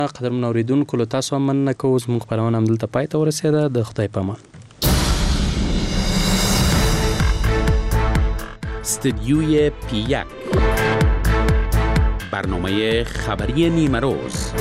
قدرمن اوریدونکو له تاسو هم مننه کوو. زموږ خپرونه همدلته پای ته ورسېده. د خدای په امان. استدیوی پی1 برنامه خبری نیمه روز.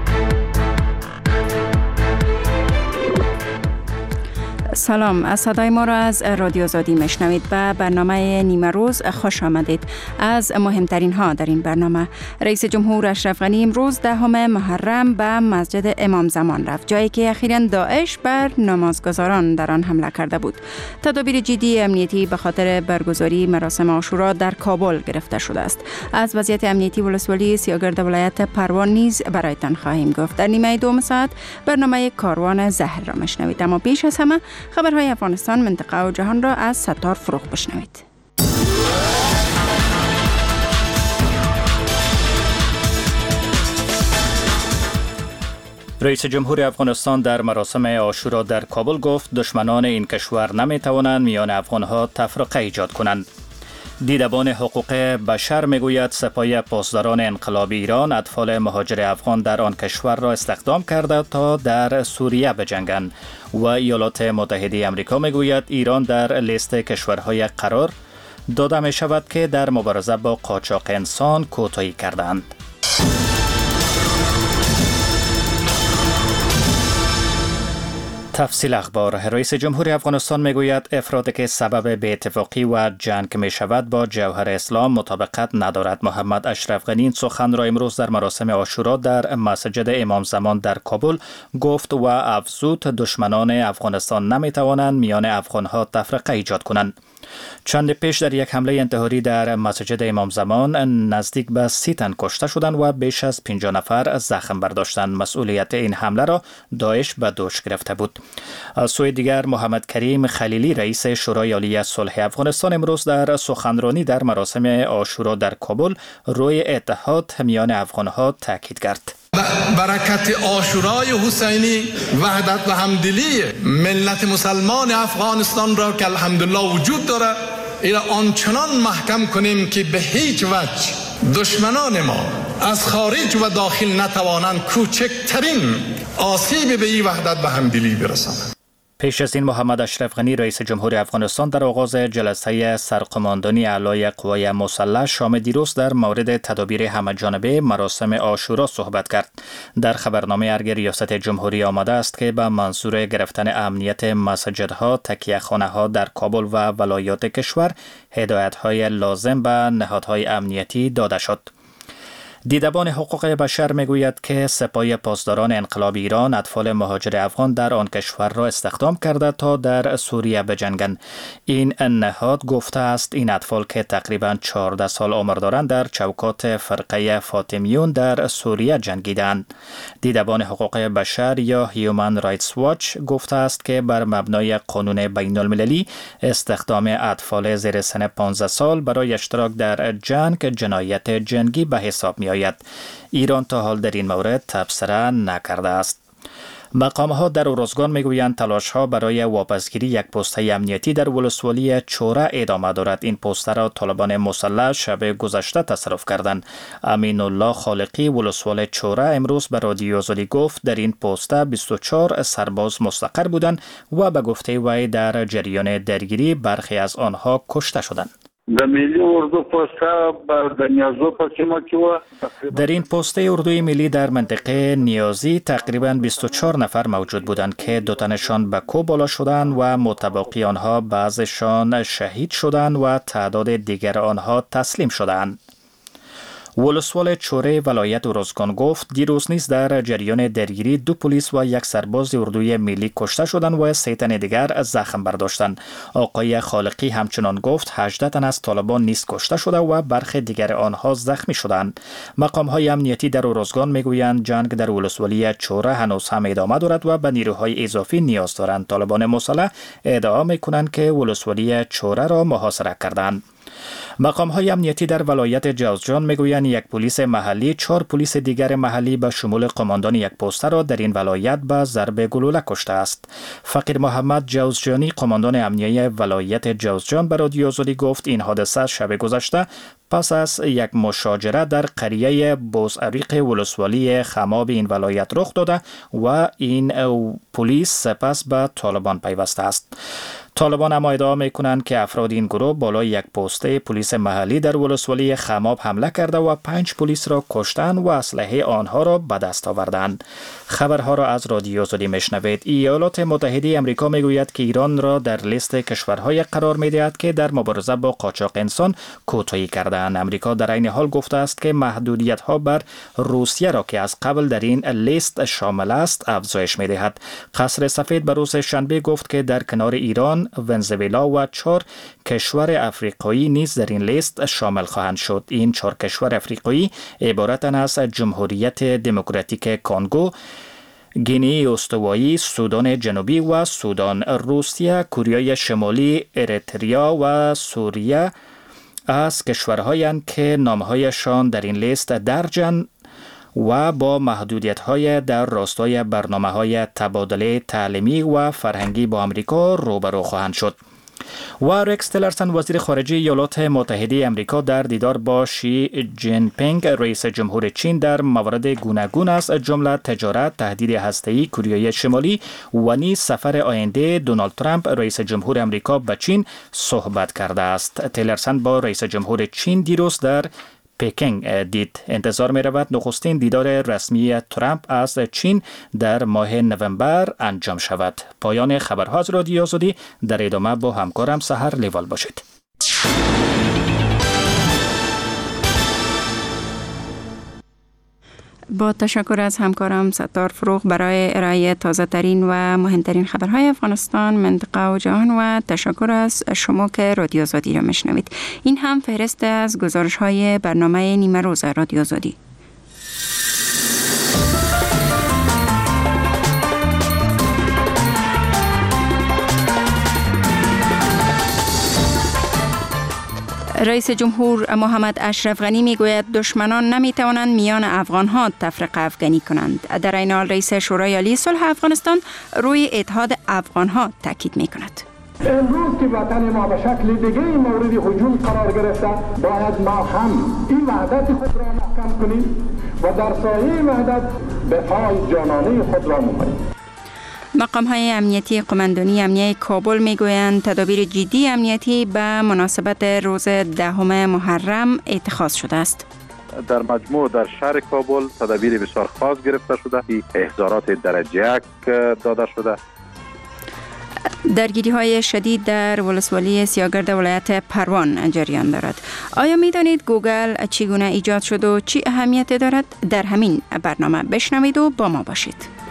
سلام، از صدای ما را از رادیو آزادی میشنوید. به برنامه نیمه روز خوش آمدید. از مهمترین ها در این برنامه: رئیس جمهور اشرف غنی امروز 10 محرم به مسجد امام زمان رفت، جایی که اخیراً داعش بر نمازگزاران در آن حمله کرده بود. تدابیر جدی امنیتی به خاطر برگزاری مراسم عاشورا در کابل گرفته شده است. از وضعیت امنیتی ولسوالی سیاگرد ولایت پروان نیز برایتان خواهیم گفت. در نیمه دوم ساعت برنامه کاروان زهر را میشنوید، اما پیش از همه خبرهای افغانستان، منطقه و جهان را از ستار فروغ بشنوید. رئیس جمهور افغانستان در مراسم عاشورا در کابل گفت دشمنان این کشور نمی توانند میان افغانها تفرقه ایجاد کنند. دیدبان حقوق بشر میگوید سپاه پاسداران انقلاب ایران اطفال مهاجر افغان در آن کشور را استخدام کرده تا در سوریه بجنگند و ایالات متحده آمریکا میگوید ایران در لیست کشورهای قرار داده می شود که در مبارزه با قاچاق انسان کوتاهی کردند. تفصیل اخبار. رئیس جمهور افغانستان میگوید افرادی که سبب بی‌اتفاقی و جنگ می شود با جوهر اسلام مطابقت ندارد. محمد اشرف غنی این سخن را امروز در مراسم عاشورا در مسجد امام زمان در کابل گفت و افزود دشمنان افغانستان نمی توانند میان افغانها تفرقه ایجاد کنند. چند پیش در یک حمله انتحاری در مسجد امام زمان نزدیک به 30 تن کشته شدند و بیش از 50 نفر زخم برداشتند. مسئولیت این حمله را داعش به دوش گرفته بود. از سوی دیگر محمد کریم خلیلی رئیس شورای عالی صلح افغانستان امروز در سخنرانی در مراسم عاشورا در کابل روی اتحاد میان افغانها تاکید کرد. برکت عاشورای حسینی وحدت و همدلی ملت مسلمان افغانستان را که الحمدلله وجود داره ایرا آنچنان محکم کنیم که به هیچ وجه دشمنان ما از خارج و داخل نتوانند کوچکترین آسیب به این وحدت و همدلی برسانند. پیش از این محمد اشرف غنی رئیس جمهور افغانستان در آغاز جلسه سرقماندنی اعلای قوای مسلح شام دیروز در مورد تدابیر همه‌جانبه مراسم عاشورا صحبت کرد. در خبرنامه ارگ ریاست جمهوری آمده است که به منظور گرفتن امنیت مساجدها، تکیه‌خانه‌ها در کابل و ولایات کشور هدایت‌های لازم به نهادهای امنیتی داده شد. دیدبان حقوق بشر میگوید که سپاه پاسداران انقلاب ایران اطفال مهاجر افغان در آن کشور را استخدام کرده تا در سوریه بجنگند. این نهاد گفته است این اطفال که تقریباً 14 سال عمر دارند در چوکات فرقه فاطمیون در سوریه جنگیدند. دیدبان حقوق بشر یا هیومن رایتس واچ گفته است که بر مبنای قانون بین المللی استخدام اطفال زیر سن 15 سال برای اشتراک در جنگ جنایت جنگی به حساب می آید. ایران تا حال در این مورد تبصره نکرده است. مقام‌ها در اروزگان میگویند تلاش‌ها برای واپسگیری یک پست امنیتی در ولسوالی چوره ادامه دارد. این پست را طالبان مسلح شب گذشته تصرف کردند. امین الله خالقی ولسوال چوره امروز به رادیو آزادی گفت در این پست 24 سرباز مستقر بودند و به گفته وی در جریان درگیری برخی از آنها کشته شدند. در این پست اردوی ملی در منطقه نیازی تقریباً 24 نفر موجود بودند که 2 تنشان به کوه بالا شدند و متبقی آنها بعضشان شهید شدند و تعداد دیگر آنها تسلیم شدند. ولسوال چوره ولایت اروزگان گفت دیروز نیز در جریان درگیری 2 پلیس و 1 سرباز اردوی ملی کشته شدند و 3 تن دیگر زخم برداشتند. آقای خالقی همچنان گفت 18 تن از طالبان نیز کشته شده و برخی دیگر آنها زخمی شدند. مقام‌های امنیتی در اروزگان میگویند جنگ در ولسوالی چوره هنوز هم ادامه دارد و به نیروهای اضافی نیاز دارند. طالبان مسلح ادعا میکنند که ولسوالی چوره را محاصره کردند. مقام‌های امنیتی در ولایت جوزجان میگویند یک پلیس محلی 4 پلیس دیگر محلی به شمول قماندان یک پست را در این ولایت به ضرب گلوله کشته است. فقیر محمد جوزجانی قماندان امنیتی ولایت جوزجان به رادیو آزادی گفت این حادثه شب گذشته پس از یک مشاجره در قریه بوزعریق ولسوالی خماب این ولایت رخ داده و این پلیس سپس به طالبان پیوسته است. طالبان اما ادعا میکنند که افراد این گروه بالای یک پست پلیس محلی در ولسوالی خماب حمله کرده و 5 پلیس را کشتند و اسلحه آنها را به دست آوردند. خبرها را از رادیو آزادی میشنوید. ایالات متحده آمریکا میگوید که ایران را در لیست کشورهای قرار میدهد که در مبارزه با قاچاق انسان کوتاهی کردند. آمریکا در این حال گفته است که محدودیت ها بر روسیه را که از قبل در این لیست شامل است افزایش میدهد. قصر سفید به روز شنبه گفت که در کنار ایران، ونزوئلا و 4 کشور افریقایی نیز در این لیست شامل خواهند شد. این 4 کشور افریقایی عبارتند از جمهوریت دموکراتیک کنگو، گینی استوایی، سودان جنوبی و سودان. روسیه، کره شمالی، اریتریا و سوریه از کشورهایند که نامهایشان در این لیست درجن و با محدودیت‌های در راستای برنامه‌های تبادله تعلیمی و فرهنگی با آمریکا روبرو خواهند شد. و رکس تیلرسن وزیر خارجه ایالات متحده آمریکا در دیدار با شی جین پینگ رئیس جمهور چین در موارد گوناگون از جمله تجارت، تهدید هسته‌ای، کره شمالی و نیز سفر آینده دونالد ترامپ رئیس جمهور آمریکا به چین صحبت کرده است. تیلرسن با رئیس جمهور چین دیروز در پکینگ دید. انتظار می رود نخستین دیدار رسمی ترامپ از چین در ماه نوامبر انجام شود. پایان خبرها از رادیو آزادی. در ادامه با همکارم سحر لیوال باشید. با تشکر از همکارم ستار فروغ برای ارائه تازه ترین و مهمترین خبرهای افغانستان، منطقه و جهان و تشکر از شما که رادیو آزادی را میشنوید. این هم فهرست از گزارش های برنامه نیمه روز رادیو آزادی. رئیس جمهور محمد اشرف غنی میگوید دشمنان نمیتوانند میان افغانها تفرقه افغانی کنند. در این حال رئیس شورای عالی صلح افغانستان روی اتحاد افغانها تاکید میکند. امروز که وطن ما به شکل دیگه مورد هجوم قرار گرفته، باید ما هم این وحدت خود را محکم کنیم و در سایه وحدت دفاع جانانه خود را نماییم. مقام‌های امنیتی قماندانی امنیتی کابل میگویند تدابیر جدی امنیتی به مناسبت روز 10 محرم اتخاذ شده است. در مجموع در شهر کابل تدابیر بسیار خاص گرفته شده، احضارات درجه 1 داده شده. درگیری‌های شدید در ولسوالی سیاگرد ولایت پروان جریان دارد. آیا می‌دانید گوگل چگونه ایجاد شد و چی اهمیت دارد؟ در همین برنامه بشنوید و با ما باشید.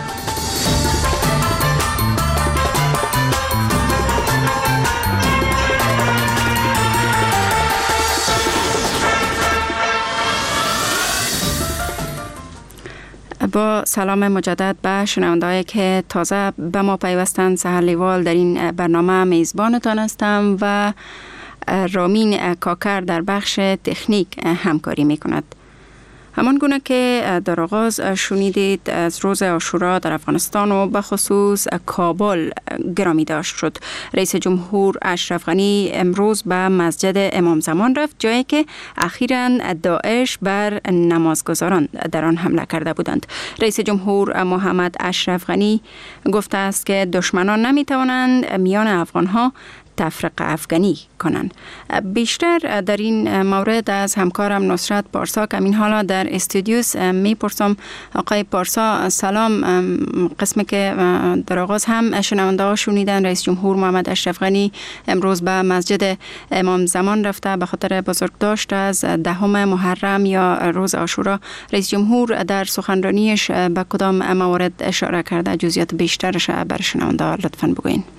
با سلام مجدد به شنونده‌هایی که تازه به ما پیوستند، سحر لیوال در این برنامه میزبانتان هستم و رامین کاکر در بخش تکنیک همکاری میکند. همان گونه که در آغاز شنیدید از روز عاشورا در افغانستان و به خصوص کابل گرامی داشت شد. رئیس جمهور اشرف غنی امروز به مسجد امام زمان رفت، جایی که اخیراً داعش بر نمازگزاران در آن حمله کرده بودند. رئیس جمهور محمد اشرف غنی گفته است که دشمنان نمیتوانند میان افغانها تفرقه افغانی کنند. بیشتر در این مورد از همکارم نصرت پارسا که این حالا در استودیوس میپرسم. آقای پارسا سلام. قسمی که در آغاز هم شنونده ها شنیدن، رئیس جمهور محمد اشرف غنی امروز به مسجد امام زمان رفته به خاطر بزرگداشت از 10 محرم یا روز عاشورا. رئیس جمهور در سخنرانیش به کدام موارد اشاره کرده؟ جزئیات بیشترش بر شنونده ها لطفاً بگوین.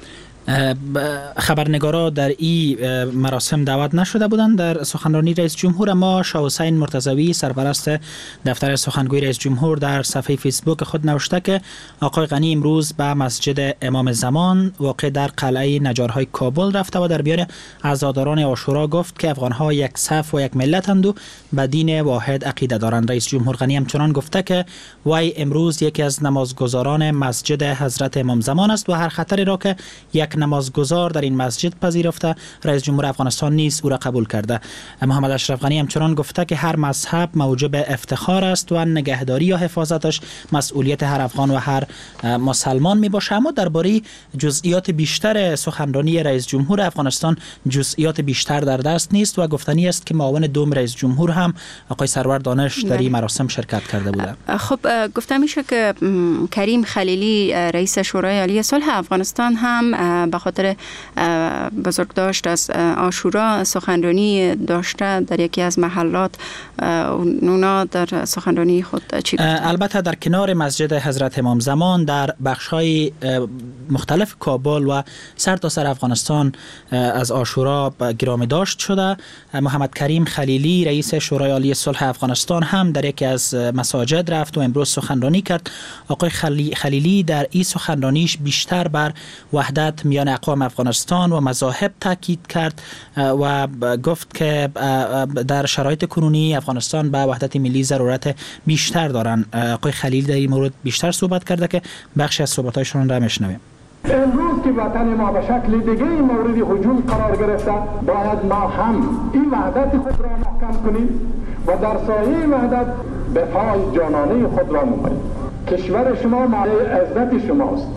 خبرنگارا در این مراسم دعوت نشده بودند در سخنرانی رئیس جمهور، اما شاه حسین مرتضوی سرپرست دفتر سخنگوی رئیس جمهور در صفحه فیسبوک خود نوشته که آقای غنی امروز به مسجد امام زمان واقع در قلعه نجارهای کابل رفته و در بیان عزاداران عاشورا گفت که افغان‌ها یک صف و یک ملتند و به دین واحد عقیده دارند. رئیس جمهور غنی همچنان گفته که وی امروز یکی از نمازگزاران مسجد حضرت امام زمان است و هر خطری را که یک نمازگزار در این مسجد پذیرفته رئیس جمهور افغانستان نیز او را قبول کرده. محمد اشرف غنی همچنان گفته که هر مذهب موجب افتخار است و نگهداری یا حفاظتش مسئولیت هر افغان و هر مسلمان می باشه. اما درباره جزئیات بیشتر سخنرانی رئیس جمهور افغانستان جزئیات بیشتر در دست نیست و گفتنی است که معاون دوم رئیس جمهور هم آقای سرور دانش در این مراسم شرکت کرده بوده. خب گفته میشه که کریم خلیلی رئیس شورای عالی صلح افغانستان هم به خاطر بزرگداشت از عاشورا سخنرانی داشته در یکی از محلات. اونا در سخنرانی خود چی گفتن؟ البته در کنار مسجد حضرت امام زمان در بخش‌های مختلف کابل و سرتاسر افغانستان از عاشورا گرامی داشت شده. محمد کریم خلیلی رئیس شورای عالی صلح افغانستان هم در یکی از مساجد رفت و امروز سخنرانی کرد. آقای خلیلی در این سخنرانیش بیشتر بر وحدت میان اقوام افغانستان و مذاهب تاکید کرد و گفت که در شرایط کنونی افغانستان به وحدت ملی ضرورت بیشتر دارند. آقای خلیلی در این مورد بیشتر صحبت کرده که بخشی از صحبت‌هایشان را میشنویم. امروز که وطن ما به شکل دیگه مورد هجوم قرار گرفته، باید ما هم این وحدت خود را محکم کنیم و در سایه وحدت به پای جانانه خود را نماییم. کشور شما مایه عزت شماست.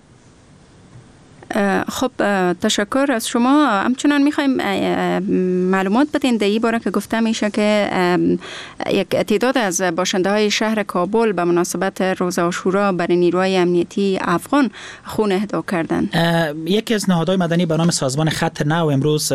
خب تشکر از شما. همچنان میخوایم معلومات بدین در این باره که گفته میشه که یک تعداد از باشنده های شهر کابل به مناسبت روز عاشورا برای نیروهای امنیتی افغان خون اهدا کردن. یکی از نهادهای مدنی به نام سازمان خط نو امروز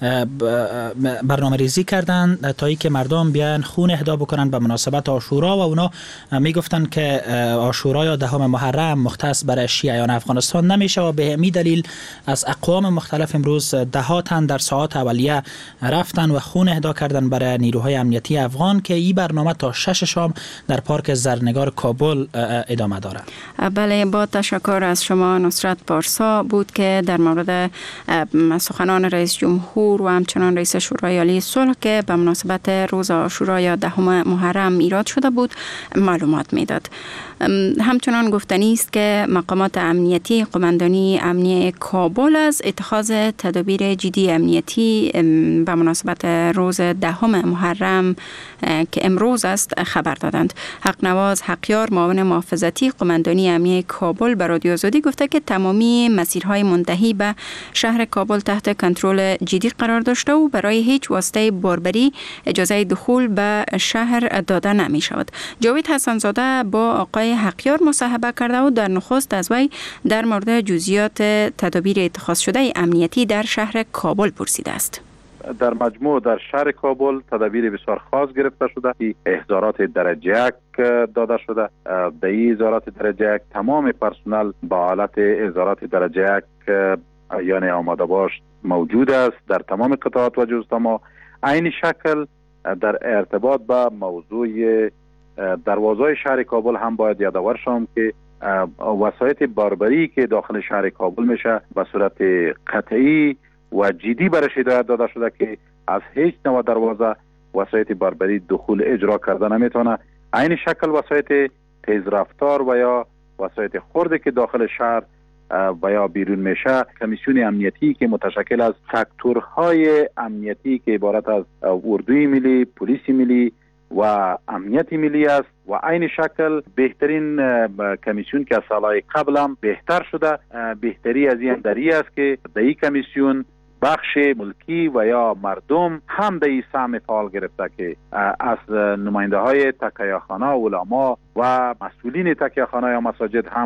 برنامه ریزی کردن تا اینکه مردم بیان خون اهدا بکنن به مناسبت عاشورا و اونا میگفتن که عاشورا یا 10 محرم مختص برای شیعیان افغانستان نمیشه و به همین دلیل از اقوام مختلف امروز دهها تن در ساعات اولیه رفتن و خون اهدا کردن برای نیروهای امنیتی افغان که این برنامه تا 6 شام در پارک زرنگار کابل ادامه داره. بله، با تشکر از شما. نصرت پارسا بود که در مورد سخنان رئیس جمهور و همچنان رئیس شورای عالی صلح که به مناسبت روز عاشورا یا 10 محرم ایراد شده بود معلومات میداد. همچنان گفتنی است که مقامات امنیتی قماندانی امنیه کابل از اتخاذ تدابیر جدی امنیتی به مناسبت روز 10 محرم که امروز است خبر دادند. حق نواز حقیار معاون محافظتی قماندانی امنیه کابل به رادیو آزادی گفته که تمامی مسیرهای منتهی به شهر کابل تحت کنترل جدی قرار داشته و برای هیچ واسطه باربری اجازه دخول به شهر داده نمی شود. جاوید حسن زاده با آقای حقیار مصاحبه کرده و در نخست از وی در مورد جزئیات تدابیر اتخاذ شده امنیتی در شهر کابل پرسیده است. در مجموع در شهر کابل تدابیر بسیار خاص گرفته شده که احضارات درجه 1 داده شده. در این احضارات درجه 1 تمام پرسنل با حالت احضارات درجه 1 یعنی آماده باش موجود است در تمام قطعات و جزء ما. عین شکل در ارتباط با موضوع دروازه شهر کابل هم باید یادآور شوم که وسایط باربری که داخل شهر کابل میشه به صورت قطعی و جدی برش هدایت داده شده که از هیچ نوع دروازه وسایط باربری دخول اجرا کرده نمیتونه. عین شکل وسایط تیز رفتار و یا وسایط خرد که داخل شهر و یا بیرون میشه، کمیسیون امنیتی که متشکل از فاکتورهای امنیتی که عبارت از اردوی ملی، پلیس ملی و امنیت ملی است و عین شکل بهترین کمیسیون که از سالهای قبل هم بهتر شده. بهتری از این دری است که در این کمیسیون بخش ملکی و یا مردم هم در این سهم فعال گرفته که از نماینده های تکیهخانه، علما و مسئولین تکیهخانه یا مساجد هم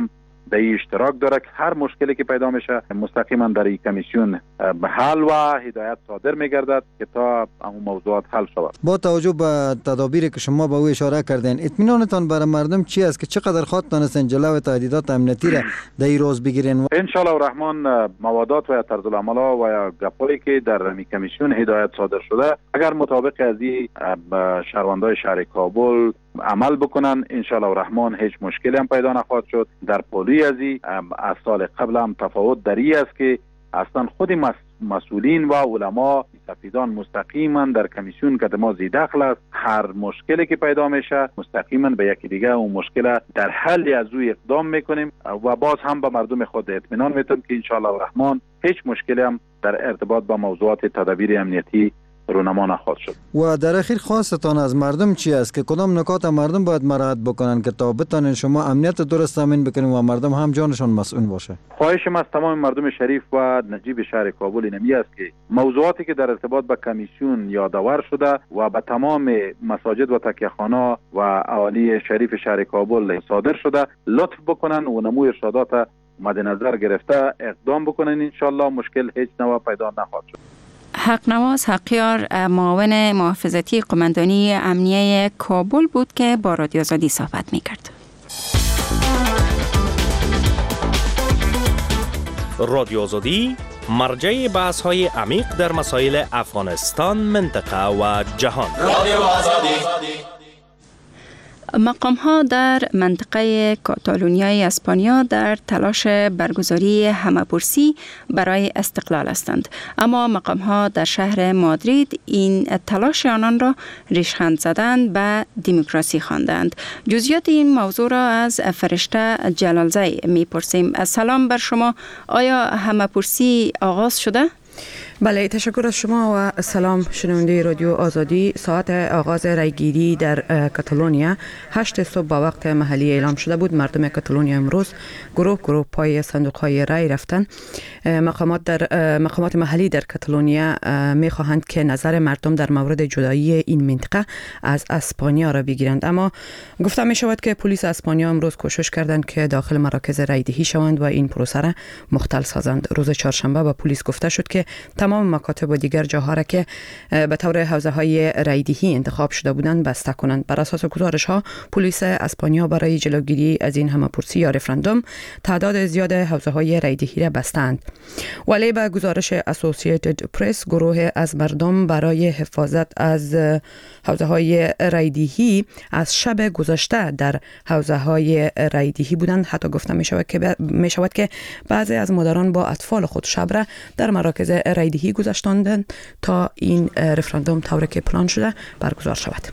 در این اشتراک داره که هر مشکلی که پیدا میشه مستقیما در این کمیسیون به حل و هدایت صادر میگردد که تا اون موضوعات حل شود. با توجه به تدابیری که شما به او اشاره کردین، اطمینانتان برای مردم چی است که چقدر خود تونستن جلوی تهدیدات امنیتی را در این روز بگیرین؟ ان شاء الله الرحمن موادات و طرز العمل و یا گپایی که در این کمیسیون هدایت صادر شده اگر مطابق از این شهروندان شهر کابل عمل بکنن ان شاء الله الرحمن هیچ مشکلی هم پیدا نخواهد شد. در پولی از سال قبل هم تفاوت در این است که اصلا خود مسئولین و علما سفیدان مستقیما در کمیسیون که ما زی داخل است، هر مشکلی که پیدا میشه مستقیما به یکی دیگه اون مشکل در حل از او اقدام میکنیم و باز هم به مردم خود اطمینان میتونم که ان شاء الله الرحمن هیچ مشکلی هم در ارتباط با موضوعات تدابیر امنیتی رونما نخواهد شد. و در اخیر خواستتان از مردم چی است که کدام نکات مردم باید مراعات بکنن که تا بتونن شما امنیت درست تامین بکنین و مردم هم جانشان مسئول باشه؟ خواهشم از تمام مردم شریف و نجیب شهر کابل اینمی است که موضوعاتی که در ارتباط با کمیسیون یادآور شده و به تمام مساجد و تکیه‌خانه‌ها و اهالی شریف شهر کابل صادر شده لطف بکنن و نموی ارشادات مد نظر گرفته اقدام بکنن. ان شاء الله مشکل هیچ نوع پیدا نخواهد شد. حقنواز حقیار معاون محافظتی قماندانی امنیه کابل بود که با رادیو آزادی صحبت می‌کرد. رادیو آزادی مرجع بحث‌های عمیق در مسائل افغانستان، منطقه و جهان. رادیو آزادی. مقام‌ها در منطقه کاتالونیای اسپانیا در تلاش برگزاری همه‌پرسی برای استقلال هستند، اما مقام‌ها در شهر مادرید این تلاش آنان را ریشخند زدند به دموکراسی خواندند. جزئیات این موضوع را از فرشته جلالزی می‌پرسیم. سلام بر شما، آیا همه‌پرسی آغاز شده؟ بله، تشکر از شما و سلام شنونده رادیو آزادی. ساعت آغاز رایگیری در کاتالونیا 8 صبح با وقت محلی اعلام شده بود. مردم کاتالونیا امروز گروه پای صندوق‌های رای رفتن. مقامات محلی در کاتالونیا می‌خواهند که نظر مردم در مورد جدایی این منطقه از اسپانیا را بگیرند، اما گفته می شود که پلیس اسپانیا امروز کوشش کردند که داخل مراکز رایدهی شوند و این پروسه را مختل سازند. روز چهارشنبه با پلیس گفته شد که تمام مکاتب و دیگر جاها را که به طور حوزه‌های رایدهی انتخاب شده بودند بسته کنند. بر اساس گزارش‌ها پلیس اسپانیا برای جلوگیری از این همه‌پرسی یا رفراندوم تعداد زیاد حوزه‌های رایدهی را بستند. ولی به گزارش اسوسییتد پرس گروه از مردم برای حفاظت از حوزه‌های رایدهی از شب گذشته در حوزه‌های رایدهی بودند. حتی گفته می شود که بعضی از مادران با اطفال خود شب را در مراکز رایدهی گذاشتند تا این رفراندوم طوری که پلان شده برگزار شود.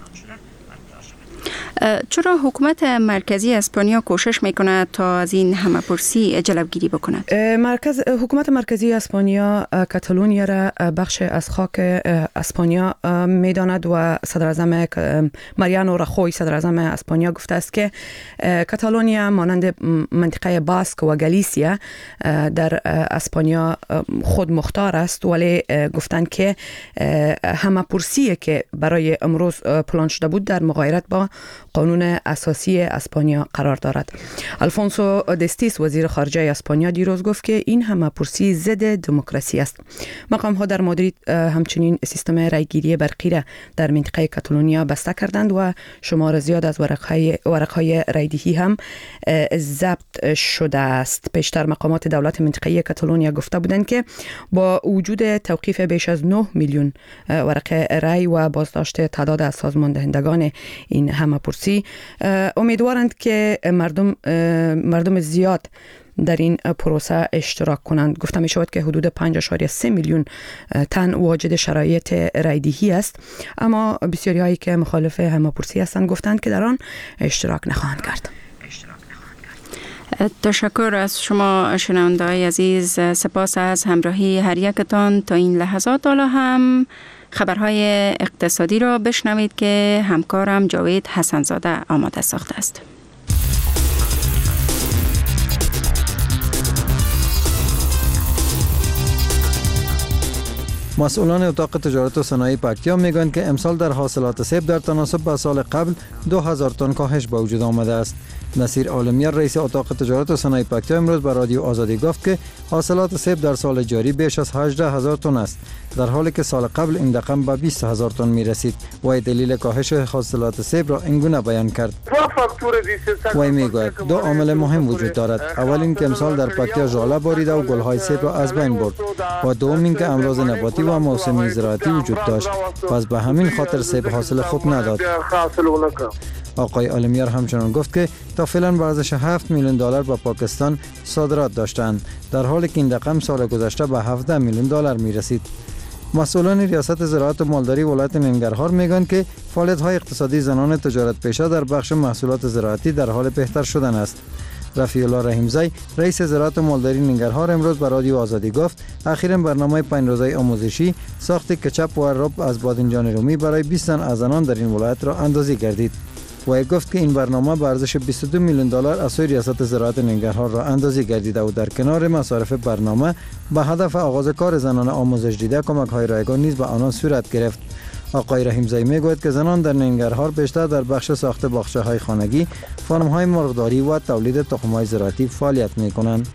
چرا حکومت مرکزی اسپانیا کوشش میکنه تا از این همه‌پرسی جلوگیری بکند؟ حکومت مرکزی اسپانیا کاتالونیا را بخش از خاک اسپانیا میداند و صدر اعظم ماریانو راخوی صدر اعظم اسپانیا گفته است که کاتالونیا مانند منطقه باسک و گالیسیا در اسپانیا خود مختار است، ولی گفتند که همه‌پرسی که برای امروز پلان شده بود در مغایرت با قانون اساسی اسپانیا قرار دارد. الفونسو دستیس وزیر خارجه اسپانیا دیروز گفت که این همه‌پرسی ضد دموکراسی است. مقام‌ها در مادرید همچنین سیستم رایگیری برقی را در منطقه کاتالونیا بسته کردند و شمار زیاد از ورق‌های رایدهی هم ضبط شده است. پیشتر مقامات دولت منطقه کاتالونیا گفته بودند که با وجود توقیف بیش از 9 میلیون ورقه رای و بازداشت تعداد از سازماندهندگان این همه‌پرسی امیدوارند که مردم زیاد در این پروسه اشتراک کنند. گفته می شود که حدود 5.3 میلیون تن واجد شرایط رایدهی است، اما بسیاری هایی که مخالف همه‌پرسی هستند گفتند که در آن اشتراک نخواهند کرد. تشکر از شما شنونده‌های عزیز. سپاس از همراهی هر یکتان تا این لحظات. حالا هم خبرهای اقتصادی را بشنوید که همکارم جاوید حسنزاده آماده ساخته است. مسئولان اتاق تجارت و صنایع پکتیا میگویند که امسال در حاصلات سیب در تناسب با سال قبل 2000 تن کاهش به وجود آمده است. نصیر عالمیار رئیس اتاق تجارت و صنایع پکتیا امروز به رادیو آزادی گفت که حاصلات سیب در سال جاری بیش از 18,000 تن است، در حالی که سال قبل این رقم به 20,000 تن می رسید. وی دلیل کاهش حاصلات سیب را اینگونه بیان کرد. وی می گوید دو عامل مهم وجود دارد. اول این که امسال در پکتیا ژاله باریده و گلهای سیب را از بین برد و دوم این که امراض نباتی و موسمی زراعتی وجود داشت، پس به همین خاطر سیب حاصل خوب نداد. آقای عالمیار همچنان گفت که تا فعلا به ارزش 7 میلیون دلار به پاکستان صادرات داشتند، در حالی که این رقم سال گذشته به 17 میلیون دلار می رسید. مسئولان ریاست زراعت و مالداری ولایت ننگرهار میگویند که فعالیت‌های اقتصادی زنان تجارت پیشه در بخش محصولات زراعتی در حال بهتر شدن است. رفیع الله رحیمزی رئیس زراعت و مالداری ننگرهار امروز به رادیو آزادی گفت اخیراً برنامه 5 روزه آموزشی ساخت کچاپ و رب از بادنجان رومی برای 20 تن از زنان در این ولایت را اندازی گردید. و گفت که این برنامه به ارزش 22 میلیون دلار از سوی ریاست زراعت ننگرهار را اندازی گردیده و در کنار مصارف برنامه به هدف آغاز کار زنان آموزش دیده کمک‌های رایگان نیز به آنان صورت گرفت. آقای رحیمزی میگوید که زنان در ننگرهار بیشتر در بخش ساخت باغچه‌های خانگی، فارم‌های مرغداری و تولید تخم‌های زراعتی فعالیت می‌کنند.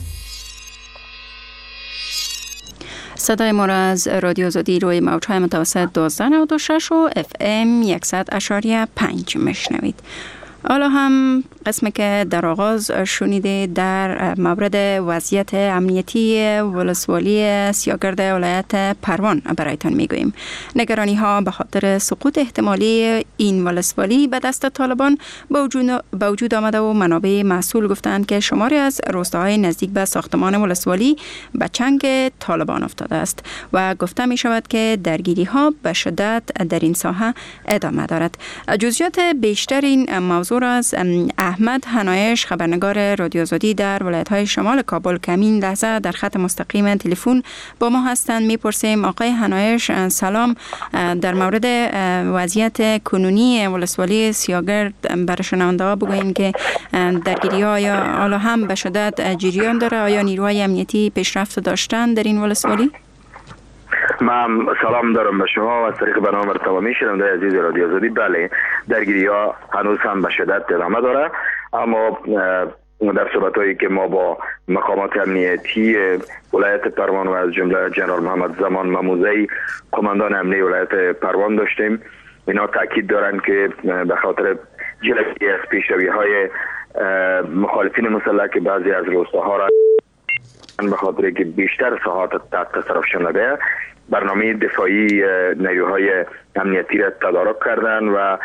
صدای ما را از رادیو آزادی روی موج‌های متوسط 1296 و FM 100.5 میشنوید. حالا هم قسمی که در آغاز شنیده در مورد وضعیت امنیتی ولسوالی سیاگرد ولایت پروان برایتان میگوییم. نگرانی ها به خاطر سقوط احتمالی این ولسوالی به دست طالبان به وجود آمده و منابع مسئول گفتند که شماری از روستاهای نزدیک به ساختمان ولسوالی به چنگ طالبان افتاده است و گفته می شود که درگیری ها به شدت در این ساحه ادامه دارد. جزئیات بیشتر این موضوع را از احمد هنایش خبرنگار رادیو آزادی در ولایت‌های شمال کابل که همین لحظه در خط مستقیم تلفن با ما هستند میپرسیم. آقای هنایش سلام، در مورد وضعیت کنونی ولسوالی سیاگرد برای شنونده‌ها بگوییم که درگیری‌ها آیا حالا هم به شدت جریان داره؟ آیا نیروهای امنیتی پیشرفت داشتن در این ولسوالی؟ من سلام دارم به شما و از طریق برنامه تمامی شنونده عزیز رادیو آزادی. بله، درگیری ها هنوز هم به شدت ادامه داره، اما در صحبت‌هایی که ما با مقامات امنیتی ولایت پروان و از جمله جنرال محمد زمان مموزی قماندان امنیتی ولایت پروان داشتیم، اینا تاکید دارند که به خاطر جلوگیری از پیشروی‌های مخالفین مسلح که بعضی از روستاها را به خاطر که بیشتر ساحات تحت تصرف شده، برنامه دفاعی نیروهای امنیتی را تدارک کردن و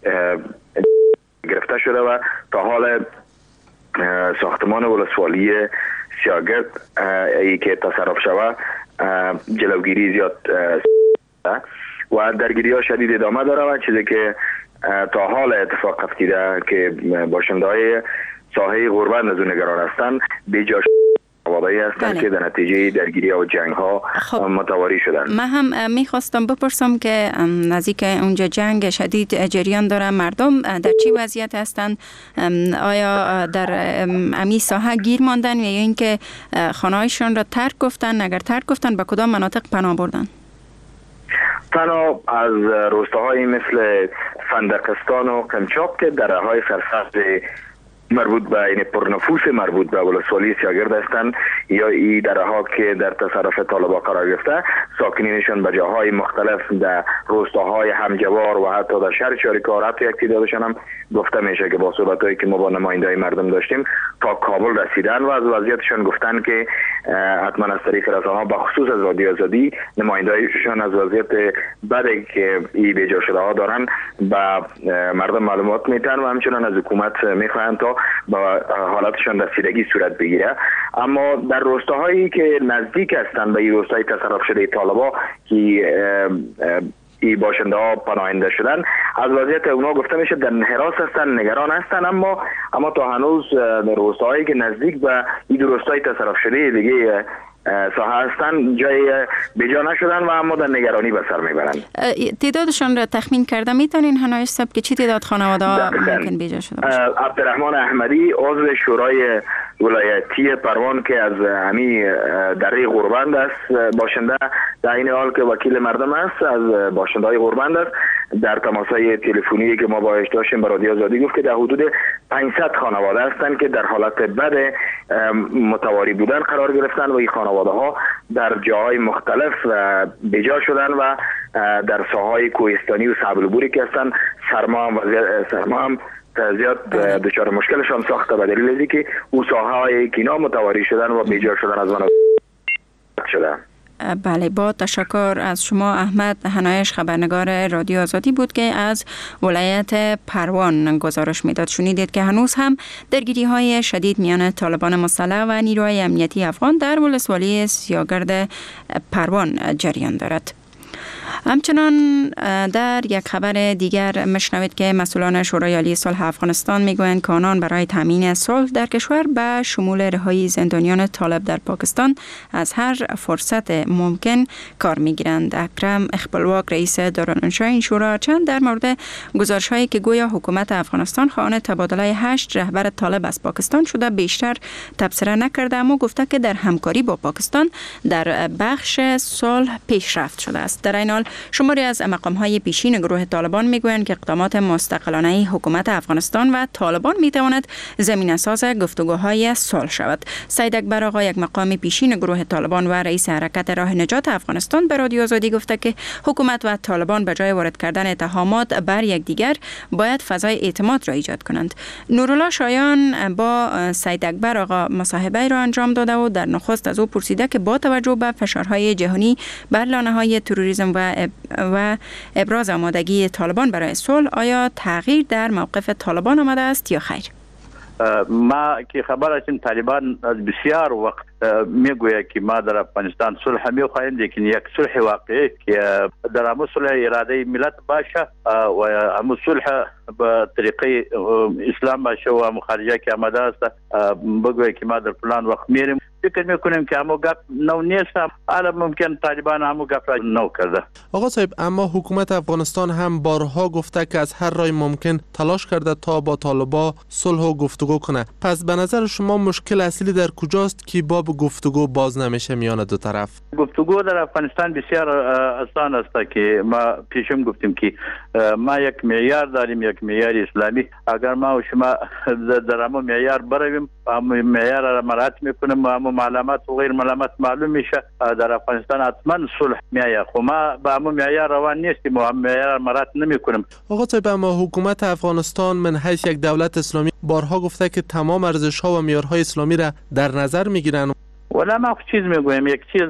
گرفته شده و تا حال ساختمان ولسوالی سیاگرد ای که تصرف شده جلوگیری زیاد و درگیری ها شدید ادامه داره و چیزی که تا حال اتفاق افتیده که باشنده های ساحه غربند از اون نگران هستند بیجاش وضعی هستند که در نتیجه درگیری و جنگ ها متواری شدند. من هم میخواستم بپرسم که نزدیک اونجا جنگ شدید جریان داره، مردم در چی وضعیت هستند؟ آیا در امی ساحه گیر ماندن یا اینکه خانه‌هایشان را ترک گفتن؟ اگر ترک گفتن به کدام مناطق پناه بردن؟ پناه از روستاهای مثل فندقستان و قمچاق که دره‌های سرسبز مربوط به این پرنفوس مربوط به ولسوالی سیاگرد هستند یا این درها که در تصرف طالبان قرار گرفته، ساکنینشان به جاهای مختلف در روستاهای همجوار و حتی در شهر چاریکار، حتی یک تعدادشان هم گفته میشه که با صحبتایی که ما با نماینده‌های مردم داشتیم تا کابل رسیدن و از وضعیتشان گفتن که حتما از طریق رسانه‌ها به خصوص از رادیو آزادی نماینده‌هایشان از وضعیت بدی که این بیجا شده ها دارن به مردم معلومات میتن و همچنان از حکومت میخواهند تا با حالتشان رسیدگی صورت بگیره. اما در روستاهایی که نزدیک هستند به این روستای تصرف شده طالبان که ای باشنده ها پناهنده شدن، از وضعیت اونا گفته میشه در حراس هستن، نگران هستن، اما تا هنوز در روستاهایی که نزدیک به این روستای تصرف شده دیگه ساحه هستن جای بجا نشدن و اما در نگرانی به سر میبرند. تعدادشان را تخمین کرده میتونین هنایش صاحب که چی تعداد خانواده ها ممکن بجا شده باشه؟ عبدالرحمن احمدی عضو شورای ولایتی پروان که از همی دره غربند است باشنده، در این حال که وکیل مردم است از باشنده های غربند است، در تماس‌های تلفنی که ما باهاش داشتیم به رادیو آزادی گفت که در حدود 500 خانواده هستند که در حالت بد متواری بودن قرار گرفتن و این خانواده ها در جاهای مختلف بجا شدن و در ساحهای کوهستانی و سبلبوری که هستن سرما هم زیاد دچار مشکلشان ساخته به دلیل از اینکه او ساحه‌های اینا متواری شدن و بیجا شدن از آن شدن. بله، با تشکر از شما. احمد هنایش خبرنگار رادیو آزادی بود که از ولایت پروان گزارش میداد. شنیدید که هنوز هم درگیری های شدید میان طالبان مسلح و نیروهای امنیتی افغان در ولسوالی سیاگرد پروان جریان دارد. همچنان در یک خبر دیگر مشنوید که مسئولان شورای عالی صلح افغانستان میگویند که آنان برای تامین صلح در کشور به شمول رهایی زندانیان طالب در پاکستان از هر فرصت ممکن کار میگیرند. اکرم اخبالواک رئیس دارالانشای این شورا چند در مورد گزارش‌هایی که گویا حکومت افغانستان خواهان تبادله 8 رهبر طالب از پاکستان شده بیشتر تبصره نکرده، اما گفته که در همکاری با پاکستان در بخش صلح پیشرفت شده است. در این حال شماری از مقام‌های پیشین گروه طالبان میگویند که اقدامات مستقلانه حکومت افغانستان و طالبان میتواند زمینه‌ساز گفتگوهای صلح شود. سید اکبر آقا، یک مقام پیشین گروه طالبان و رئیس حرکت راه نجات افغانستان، به رادیو آزادی گفته که حکومت و طالبان به جای وارد کردن اتهامات بر یکدیگر باید فضای اعتماد را ایجاد کنند. نورالله شایان با سید اکبر آقا مصاحبه را انجام داده و در نخست از او پرسیده که با توجه به فشارهای جهانی بر لانه‌های تروریسم و ابراز آمادگی طالبان برای صلح، آیا تغییر در موقف طالبان آمده است یا خیر؟ ما که خبر هستیم طالبان از بسیار وقت میگوید که ما در افغانستان صلح میخواهیم، لیکن یک صلح واقعی که در همون صلح اراده ملت باشه و همون صلح به طریقه اسلام باشه و مخارجه که آمده است بگوید که ما در فلان وقت میریم. فکر میکنیم که همون گپ نو نیست، حالا ممکن طالبان همون گپ را نو کرده. آقا صاحب، اما حکومت افغانستان هم بارها گفته که از هر راه ممکن تلاش کرده تا با طالبان صلح و گفتگو کنه. پس به نظر شما مشکل اصلی در کجاست که باب گفتگو باز نمیشه میان دو طرف؟ گفتگو در افغانستان بسیار آسان است که ما پیشم گفتیم که ما یک معیار داریم، یک معیار اسلامی. اگر ما و شما در همون معیار برویم، همون معیار را مراعات میکنیم و همون معلومات و غیر معلومات معلوم میشه، در افغانستان حتما صلح میآید. خب ما با همون معیار روان نیستیم و همون معیار مراعات نمیکنیم. آقا صاحب، اما حکومت افغانستان من حیث یک دولت اسلامی بارها گفته که تمام ارزش‌ها و معیارهای اسلامی را در نظر میگیرن. ولی ما چیز میگویم، یک چیز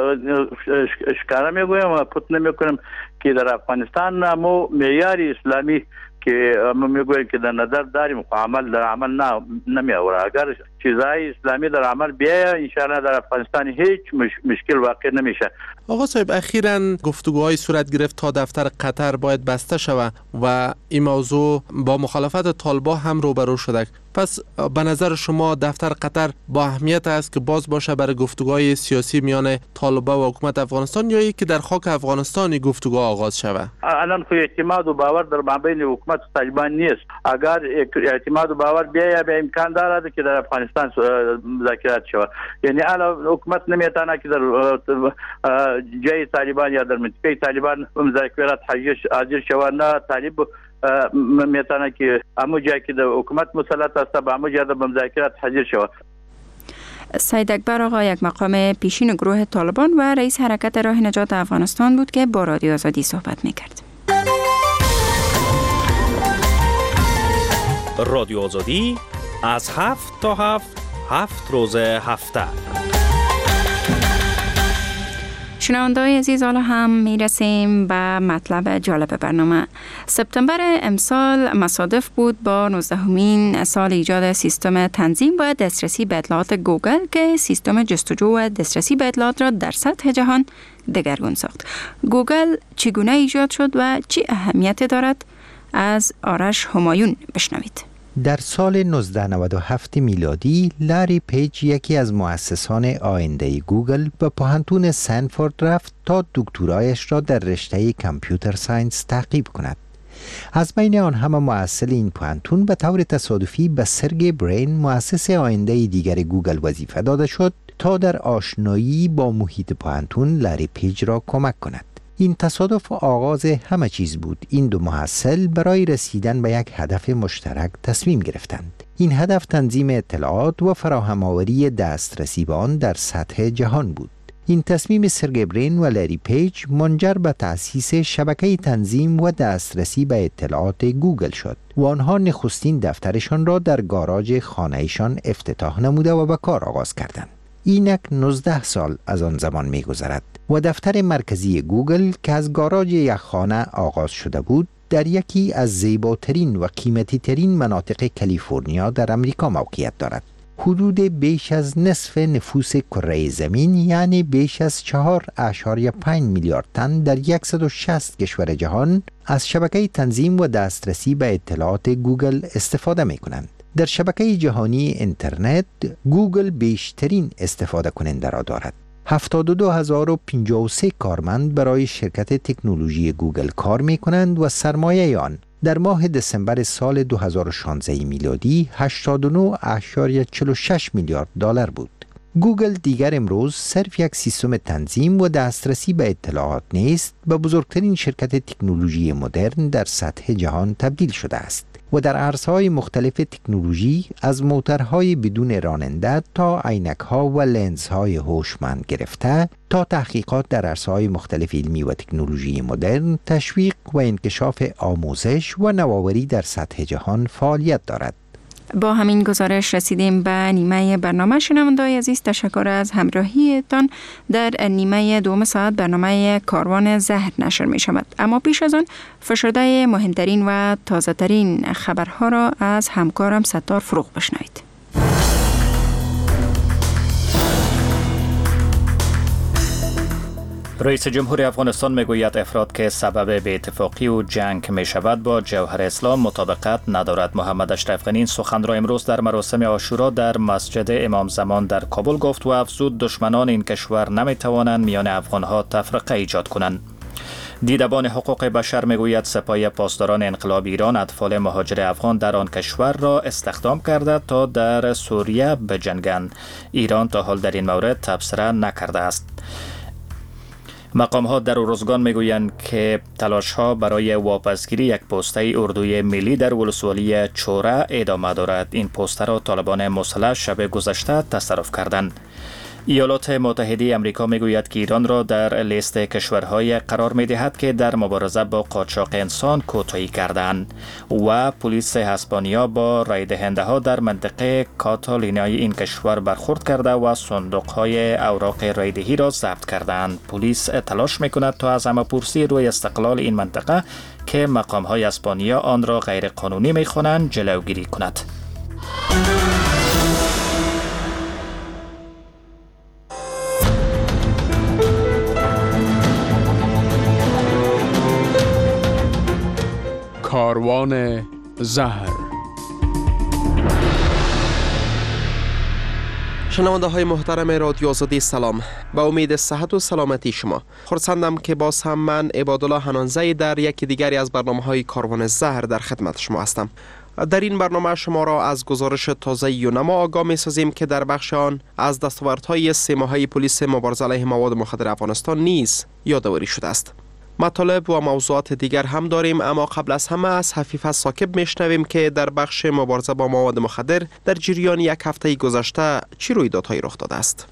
اشکارا میگویم و پوت نمیکنیم که در افغانستان همون معیار اسلامی که ما میگویم که در نظر داریم، عمل در عمل نمیآورد. اگر چیزهای اسلامی در عمل بیاید، انشاءالله در افغانستان هیچ مشکل واقع نمیشه. آقا صاحب، اخیراً گفتگوهای صورت گرفت تا دفتر قطر باید بسته شود و این موضوع با مخالفت طالبان هم روبرو شده. پس به نظر شما دفتر قطر با اهمیت است که باز باشه برای گفتگوهای سیاسی میان طالبان و حکومت افغانستان، یا که در خاک افغانستان گفتگو آغاز شود؟ الان خو اعتماد و باور در مابین حکومت و طالبان نیست. اگر اعتماد و باور بیاید، به امکان دارد که در افغانستان مذاکرات شود. یعنی الان حکومت نمیتونه که در جای طالبان یا در منطقه طالبان مذاکرات حاضر شود. نه، طالب میتونه که همون جایی که در حکومت مسلط است به همون جایی در مذاکرات حاضر شود. سید اکبر آقا، یک مقام پیشین گروه طالبان و رئیس حرکت راه نجات افغانستان بود که با رادیو آزادی صحبت میکرد. رادیو آزادی از 7 تا 7 روز هفته. شنونده‌های عزیز، حالا هم میرسیم به مطلب جالب برنامه. سپتامبر امسال مصادف بود با 19مین سال ایجاد سیستم تنظیم و دسترسی به اطلاعات گوگل که سیستم جستجو و دسترسی به اطلاعات را در سطح جهان دگرگون ساخت. گوگل چگونه ایجاد شد و چه اهمیتی دارد؟ از آرش همایون بشنوید. در سال 1997 میلادی لاری پیج، یکی از مؤسسان آینده گوگل، به پوهنتون استنفورد رفت تا دکترایش را در رشته کامپیوتر ساینس تعقیب کند. از بین آن همه مؤسس این پوهنتون به طور تصادفی به سرگی برین، مؤسس آینده دیگر گوگل، وظیفه داده شد تا در آشنایی با محیط پوهنتون لاری پیج را کمک کند. این تصادف آغاز همه چیز بود. این دو محصل برای رسیدن به یک هدف مشترک تصمیم گرفتند. این هدف تنظیم اطلاعات و فراهم آوری دسترسی به آن در سطح جهان بود. این تصمیم سرگی برین و لری پیج منجر به تأسیس شبکه تنظیم و دسترسی به اطلاعات گوگل شد و آنها نخستین دفترشان را در گاراژ خانه‌شان افتتاح نموده و به کار آغاز کردند. اینک 19 سال از آن زمان می‌گذرد و دفتر مرکزی گوگل که از گاراژ یک خانه آغاز شده بود در یکی از زیباترین و قیمتی ترین مناطق کالیفرنیا در امریکا موقعیت دارد. حدود بیش از نصف نفوس کره زمین یعنی بیش از 4.5 میلیارد تن در 160 کشور جهان از شبکه تنظیم و دسترسی به اطلاعات گوگل استفاده می کنند. در شبکه جهانی اینترنت گوگل بیشترین استفاده کننده را دارد. 72,053 کارمند برای شرکت تکنولوژی گوگل کار می کنند و سرمایه آن در ماه دسامبر سال 2016 میلادی 89.46 میلیارد دلار بود. گوگل دیگر امروز صرف یک سیستم تنظیم و دسترسی به اطلاعات نیست، به بزرگترین شرکت تکنولوژی مدرن در سطح جهان تبدیل شده است و در عرصه‌های مختلف تکنولوژی از موتورهای بدون راننده تا عینک‌ها و لنزهای هوشمند گرفته تا تحقیقات در عرصه‌های مختلف علمی و تکنولوژی مدرن، تشویق و انکشاف آموزش و نوآوری در سطح جهان فعالیت دارد. با همین گزارش رسیدیم به نیمه برنامه. شنونده‌های عزیز، تشکر از همراهیتان. در نیمه دوم ساعت برنامه کاروان زهر نشر می شود، اما پیش از آن فشرده مهمترین و تازه ترین خبرها را از همکارم ستار فروغ بشنوید. رئیس جمهور افغانستان میگوید افراد که سبب بی‌اتفاقی و جنگ می شود با جوهر اسلام مطابقت ندارد. محمد اشرف غنی سخن را امروز در مراسم عاشورا در مسجد امام زمان در کابل گفت و افزود دشمنان این کشور نمی توانند میان افغانها تفرقه ایجاد کنند. دیدبان حقوق بشر میگوید سپاه پاسداران انقلاب ایران اطفال مهاجر افغان در آن کشور را استخدام کرده تا در سوریه بجنگند. ایران تا حال در این مورد تبصره نکرده است. مقام ها در ارزگان میگویند که تلاش ها برای واپسگیری یک پوسته اردوی ملی در ولسوالی چوره ادامه دارد. این پوسته را طالبان مسلح شب گذشته تصرف کردند. ایالات متحده آمریکا میگوید که ایران را در لیست کشورهای قرار میدهد که در مبارزه با قاچاق انسان کوتاهی کردند و پلیس اسپانیا با رای دهنده ها در منطقه کاتالونیای این کشور برخورد کرده و صندوق های اوراق رای دهی را ضبط کردند. پلیس تلاش میکند تا از همه‌پرسی روی استقلال این منطقه که مقام های اسپانیا آن را غیر قانونی میخوانند جلوگیری کند. کاروان زهر. شنونده های محترم رادیو آزادی سلام، با امید صحت و سلامتی شما. خرسندم که باز هم من عبادالله حنانزی در یکی دیگری از برنامه های کاروان زهر در خدمت شما هستم. در این برنامه شما را از گزارش تازه یونما آگاه می سازیم که در بخش آن از دستاوردهای 3 ماهه پلیس مبارزه علیه مواد مخدر افغانستان نیز یادآوری شده است. مطالب و موضوعات دیگر هم داریم، اما قبل از همه از حفیظ ثاقب میشنویم که در بخش مبارزه با مواد مخدر در جریان یک هفته گذشته چه رویدادهایی رخ داده است.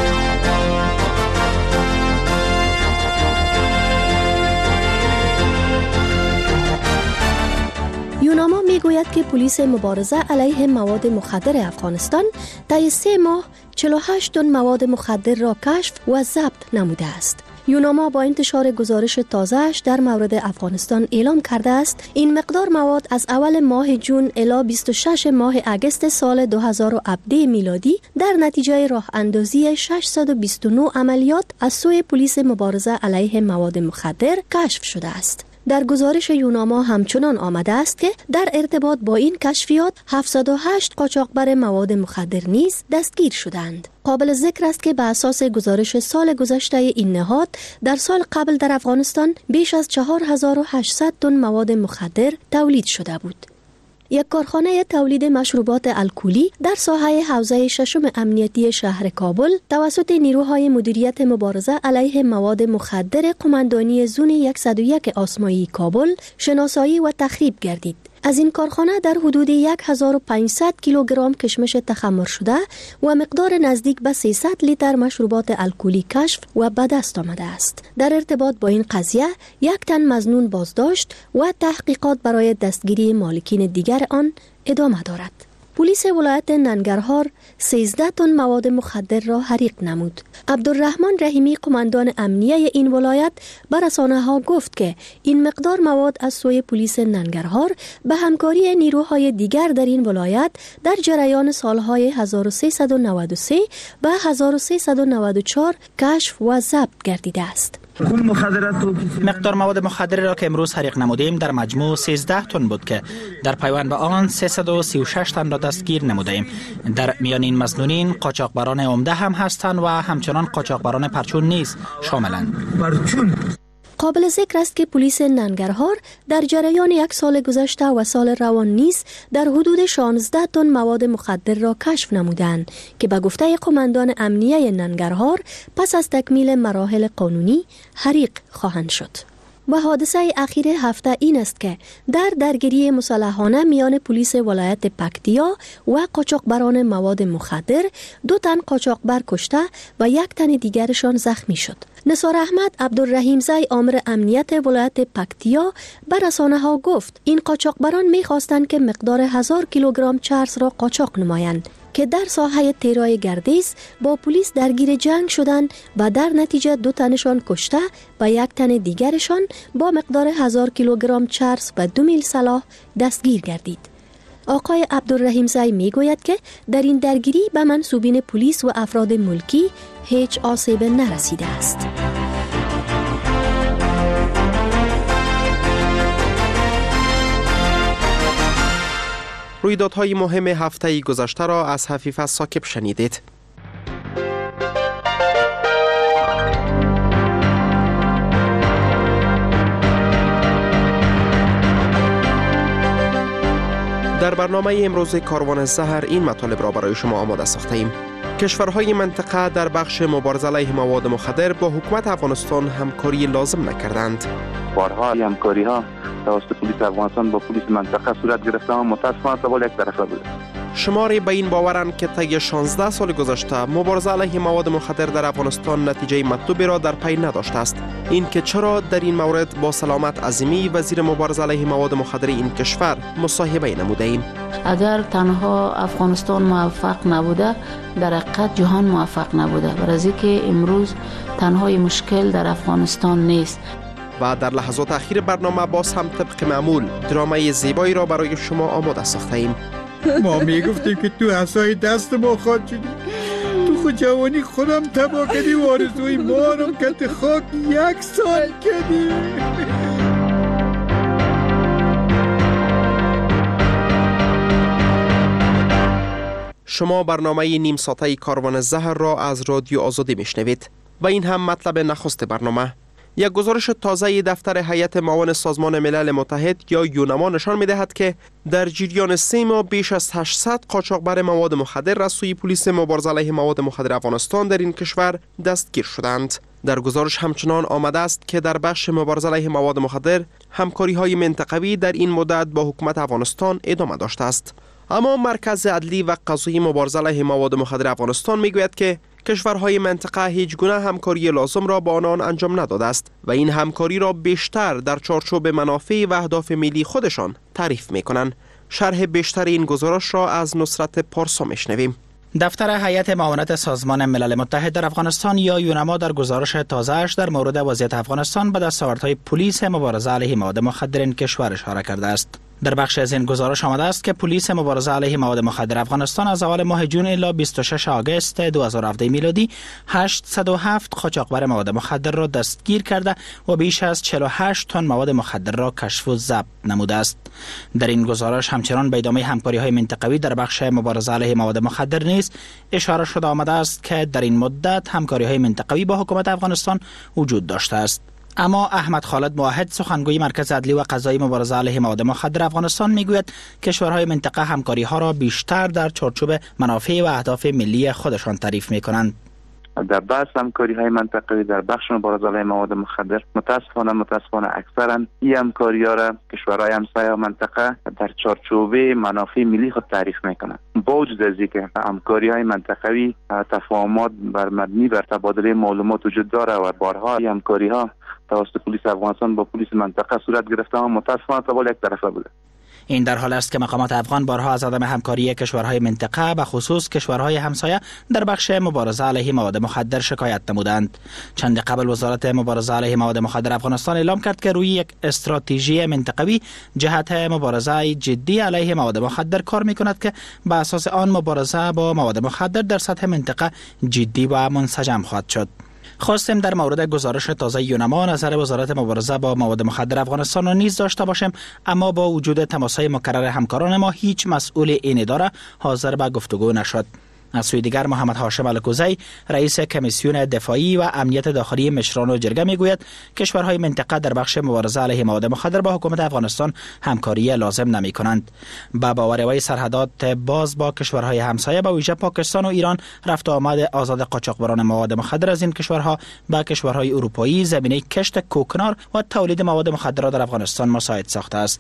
یوناما میگوید که پلیس مبارزه علیه مواد مخدر افغانستان طی 3 ماه 48 تن مواد مخدر را کشف و ضبط نموده است. یوناما با انتشار گزارش تازه‌اش در مورد افغانستان اعلام کرده است این مقدار مواد از اول ماه جون الی 26 ماه اگست سال 2017 میلادی در نتیجه راه اندازی 629 عملیات از سوی پلیس مبارزه علیه مواد مخدر کشف شده است. در گزارش یوناما همچنان آمده است که در ارتباط با این کشفیات 708 قاچاقبر مواد مخدر نیز دستگیر شدند. قابل ذکر است که به اساس گزارش سال گذشته این نهاد در سال قبل در افغانستان بیش از 4800 تن مواد مخدر تولید شده بود. یک کارخانه تولید مشروبات الکلی در ساحه حوزه ششم امنیتی شهر کابل توسط نیروهای مدیریت مبارزه علیه مواد مخدر قماندانی زون 101 آسمایی کابل شناسایی و تخریب گردید. از این کارخانه در حدود 1500 کیلوگرم کشمش تخمر شده و مقدار نزدیک به 300 لیتر مشروبات الکلی کشف و به دست آمده است. در ارتباط با این قضیه یک تن مظنون بازداشت و تحقیقات برای دستگیری مالکین دیگر آن ادامه دارد. پلیس ولایت ننگرهار 13 تن مواد مخدر را حریق نمود. عبدالرحمن رحیمی قماندان امنیه این ولایت بر رسانه‌ها گفت که این مقدار مواد از سوی پلیس ننگرهار به همکاری نیروهای دیگر در این ولایت در جریان سالهای 1393 و 1394 کشف و ضبط گردیده است. مقدار مواد مخدر را که امروز حریق نمودیم در مجموع 13 تن بود که در پیوند به آن 336 تن را دستگیر نمودیم. در میان این مظنونین قاچاقبران عمده هم هستند و همچنان قاچاقبران پرچون نیز شاملند. قابل ذکر است که پلیس ننگرهار در جریان یک سال گذشته و سال روان نیز در حدود 16 تن مواد مخدر را کشف نمودند که به گفته قماندان امنیه ننگرهار پس از تکمیل مراحل قانونی حریق خواهند شد. و حادثه اخیر هفته این است که در درگیری مسلحانه میان پلیس ولایت پکتیا و قاچاقبران مواد مخدر 2 تن قاچاقبر کشته و 1 تن دیگرشان زخمی شد. نثار احمد عبدالرحیم زی آمر امنیت ولایت پکتیا بر رسانه‌ها گفت این قاچاقبران می‌خواستند که مقدار 1000 کیلوگرم چرس را قاچاق نمایند که در ساحه تیرای گردیز با پلیس درگیر جنگ شدند و در نتیجه 2 تنشان کشته و 1 تن دیگرشان با مقدار 1000 کیلوگرم چرس و 2 میل سلاح دستگیر گردید. آقای عبدالرحیم زی می گوید که در این درگیری به منصوبین پلیس و افراد ملکی هیچ آسیب نرسیده است. رویدادهای مهم هفته گذشته را از حفیظ ساکب شنیدید. در برنامه امروز کاروان زهر این مطالب را برای شما آماده ساختیم. کشورهای منطقه در بخش مبارزه علیه مواد مخدر با حکومت افغانستان همکاری لازم نکردند. بارها همکاری ها توسط پلیس افغانستان با پلیس منطقه صورت گرفته اما متاسفانه سوال یک طرفه بود. شماری به این باورند که طی 16 سال گذشته مبارزه علیه مواد مخدر در افغانستان نتیجه مطلوبی را در پی نداشته است. این که چرا در این مورد با سلامت عظیمی وزیر مبارزه علیه مواد مخدر این کشور مصاحبه نموده ایم. اگر تنها افغانستان موفق نبوده در حقیقت جهان موفق نبوده، برای که امروز تنهای مشکل در افغانستان نیست. و در لحظات اخیر برنامه باز هم طبق معمول درامای زیبایی را برای شما آماده ساخته ایم. ما میگفتیم که تو عصای دست ما خواهد شدی، تو خود جوانی خودم تبا کردی و آرزوی ما رو کت خاک 1 سال کردی. شما برنامه نیم ساعته کاروان زهر را از رادیو آزادی میشنوید و این هم مطلب نخست برنامه. یک گزارش تازه دفتر هیئت معاون سازمان ملل متحد یا یونما نشان می‌دهد که در جریان 3 ماه بیش از 800 قاچاقبر مواد مخدر از سوی پلیس مبارزه علیه مواد مخدر افغانستان در این کشور دستگیر شدند. در گزارش همچنان آمده است که در بخش مبارزه علیه مواد مخدر همکاری‌های منطقوی در این مدت با حکومت افغانستان ادامه داشته است. اما مرکز عدلی و قضایی مبارزه علیه مواد مخدر افغانستان میگوید که کشورهای منطقه هیچ گونه همکاری لازم را با آنان انجام نداده است و این همکاری را بیشتر در چارچوب منافع و اهداف ملی خودشان تعریف می‌کنند. شرح بیشتر این گزارش را از نصرت پارسا میشنویم. دفتر هیئت معاونت سازمان ملل متحد در افغانستان یا یونما در گزارش تازه‌اش در مورد وضعیت افغانستان به دستاوردهای پلیس مبارزه علیه مواد مخدر این کشور اشاره کرده است. در بخش از این گزارش آمده است که پلیس مبارزه علیه مواد مخدر افغانستان از اول ماه جون الی 26 آگوست 2017 میلادی 807 قاچاقبر مواد مخدر را دستگیر کرده و بیش از 48 تن مواد مخدر را کشف و ضبط نموده است. در این گزارش همچنان به ادامه همکاری‌های منطقوی در بخش مبارزه علیه مواد مخدر نیز اشاره شده آمده است که در این مدت همکاری‌های منطقوی با حکومت افغانستان وجود داشته است. اما احمد خالد موحد سخنگوی مرکز عدلی و قضایی مبارزه علیه مواد مخدر افغانستان میگوید کشورهای منطقه همکاری ها را بیشتر در چارچوب منافع و اهداف ملی خودشان تعریف میکنند. در بحث همکاری های منطقه‌ای در بخش مبارزه علیه مواد مخدر متاسفانه اکثرا این همکاری ها را کشورهای همسایه و منطقه در چارچوب منافع ملی خود تعریف میکنند. با وجود از اینکه همکاری های منطقه‌ای تفاهمات مبنی بر تبادل معلومات وجود داره و بارها این همکاری ها توسط پلیس افغانستان با پلیس منطقه صورت گرفته، اما متاسفانه تا یک طرفه بوده. این در حال است که مقامات افغان بارها از عدم همکاری کشورهای منطقه به خصوص کشورهای همسایه در بخش مبارزه علیه مواد مخدر شکایت نمودند. چند قبل وزارت مبارزه علیه مواد مخدر افغانستان اعلام کرد که روی یک استراتژی منطقوی جهت مبارزه جدی علیه مواد مخدر کار می‌کند که به اساس آن مبارزه با مواد مخدر در سطح منطقه جدی و منسجم خواهد شد. خواستیم در مورد گزارش تازه یونما نظر وزارت مبارزه با مواد مخدر افغانستان را نیز داشته باشیم، اما با وجود تماس‌های مکرر همکاران ما هیچ مسئول این اداره حاضر به گفتگو نشد. از سوی دیگر محمد هاشم الکوزی رئیس کمیسیون دفاعی و امنیت داخلی مشران و جرگه میگوید کشورهای منطقه در بخش مبارزه علیه مواد مخدر با حکومت افغانستان همکاری لازم نمی کنند. با باور وی سرحدات باز با کشورهای همسایه به ویژه پاکستان و ایران رفت و آمد آزاد قاچاقبران مواد مخدر از این کشورها به کشورهای اروپایی زمینه کشت کوکنار و تولید مواد مخدر در افغانستان مساعد ساخته است.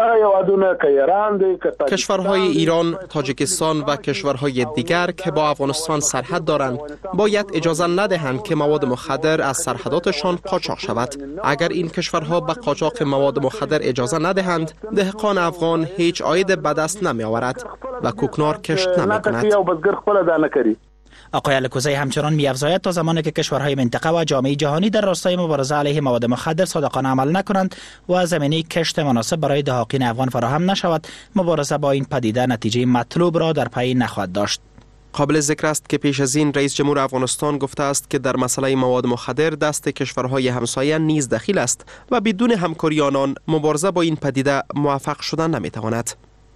کشورهای ایران، تاجیکستان و کشورهای دیگر که با افغانستان سرحد دارند باید اجازه ندهند که مواد مخدر از سرحداتشان قاچاق شود. اگر این کشورها به قاچاق مواد مخدر اجازه ندهند، دهقان افغان هیچ عاید به دست نمی آورد و کوکنار کشت نمی کند. آقای الکوزی همچنان می‌افزاید تا زمانی که کشورهای منطقه و جامعه جهانی در راستای مبارزه علیه مواد مخدر صادقانه عمل نکنند و زمینه کشت مناسب برای دهقان افغان فراهم نشود، مبارزه با این پدیده نتیجه مطلوب را در پی نخواهد داشت. قابل ذکر است که پیش از این رئیس جمهور افغانستان گفته است که در مسئله مواد مخدر دست کشورهای همسایه نیز دخیل است و بدون همکاری آنان مبارزه با این پدیده موفق شدن نمی‌تواند.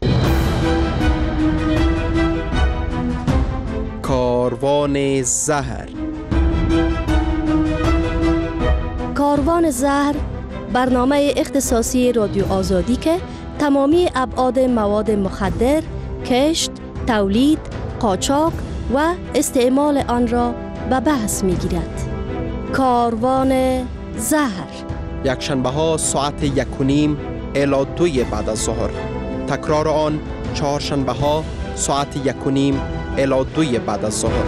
کاروان زهر. کاروان زهر برنامه اختصاصی رادیو آزادی که تمامی ابعاد مواد مخدر، کشت، تولید، قاچاق و استعمال آن را به بحث می‌گیرد. کاروان زهر یک شنبه ها ساعت 1:30 الی 2 بعد از ظهر. تکرار آن چهارشنبه ها ساعت 1:30 الی 2 بعد از ظهر.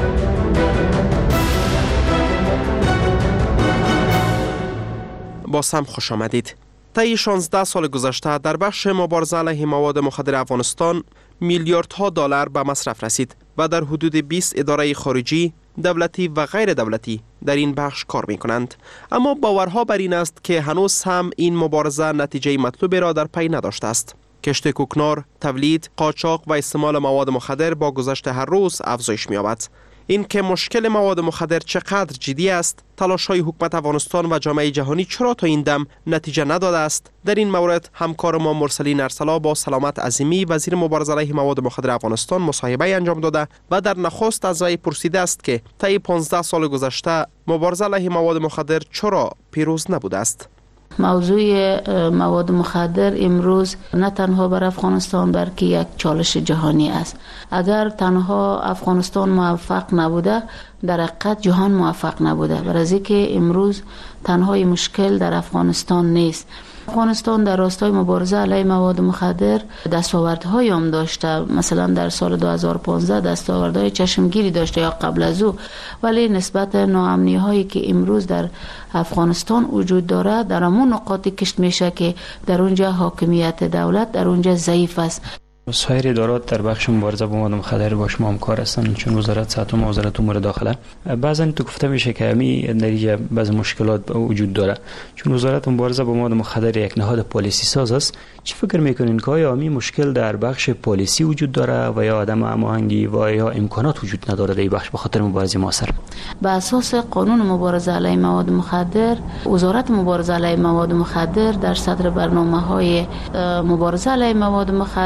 باز هم خوش آمدید. طی 16 سال گذشته در بخش مبارزه علیه مواد مخدر افغانستان میلیاردها دلار به مصرف رسید و در حدود 20 اداره خارجی، دولتی و غیر دولتی در این بخش کار می کنند. اما باورها بر این است که هنوز هم این مبارزه نتیجه مطلوبی را در پی نداشته است. کشت کوکنار، تولید، قاچاق و استعمال مواد مخدر با گذشت هر روز افزایش می‌یابد. این که مشکل مواد مخدر چقدر جدی است، تلاش‌های حکومت افغانستان و جامعه جهانی چرا تا این دم نتیجه نداده است، در این مورد همکار ما مرسلین ارسلا با سلامت عظیمی وزیر مبارزه علیه مواد مخدر افغانستان مصاحبه انجام داده و در نخست از وی پرسیده است که طی 15 سال گذشته مبارزه علیه مواد مخدر چرا پیروز نبوده است. موضوع مواد مخدر امروز نه تنها بر افغانستان بلکه یک چالش جهانی است. اگر تنها افغانستان موفق نبوده، در حقیقت جهان موفق نبوده. برای که امروز تنها مشکل در افغانستان نیست. افغانستان در راستای مبارزه علیه مواد مخدر دستاوردهای هم داشته. مثلا در سال 2015 دستاوردهای چشمگیری داشته یا قبل از او، ولی نسبت ناامنی هایی که امروز در افغانستان وجود داره در همون نقاطی کشت میشه که در اونجا حاکمیت دولت در اونجا ضعیف است. سایر ادارات در بخش مبارزه با مواد مخدر با شما همکار هستند، چون وزارت صحت و وزارت امور داخله. بعضا تو گفته میشه که همین نتیجه بعض مشکلات وجود داره، چون وزارت مبارزه با مواد مخدر یک نهاد پالیسی ساز است. چی فکر میکنین که آیا همین مشکل در بخش پالیسی وجود داره و یا عدم هماهنگی و یا امکانات وجود نداره در این بخش به خاطر مبارزه موثر؟ به اساس قانون مبارزه علیه مواد مخدر، وزارت مبارزه علیه مواد مخدر در صدر برنامه‌های مبارزه علیه مواد مخدر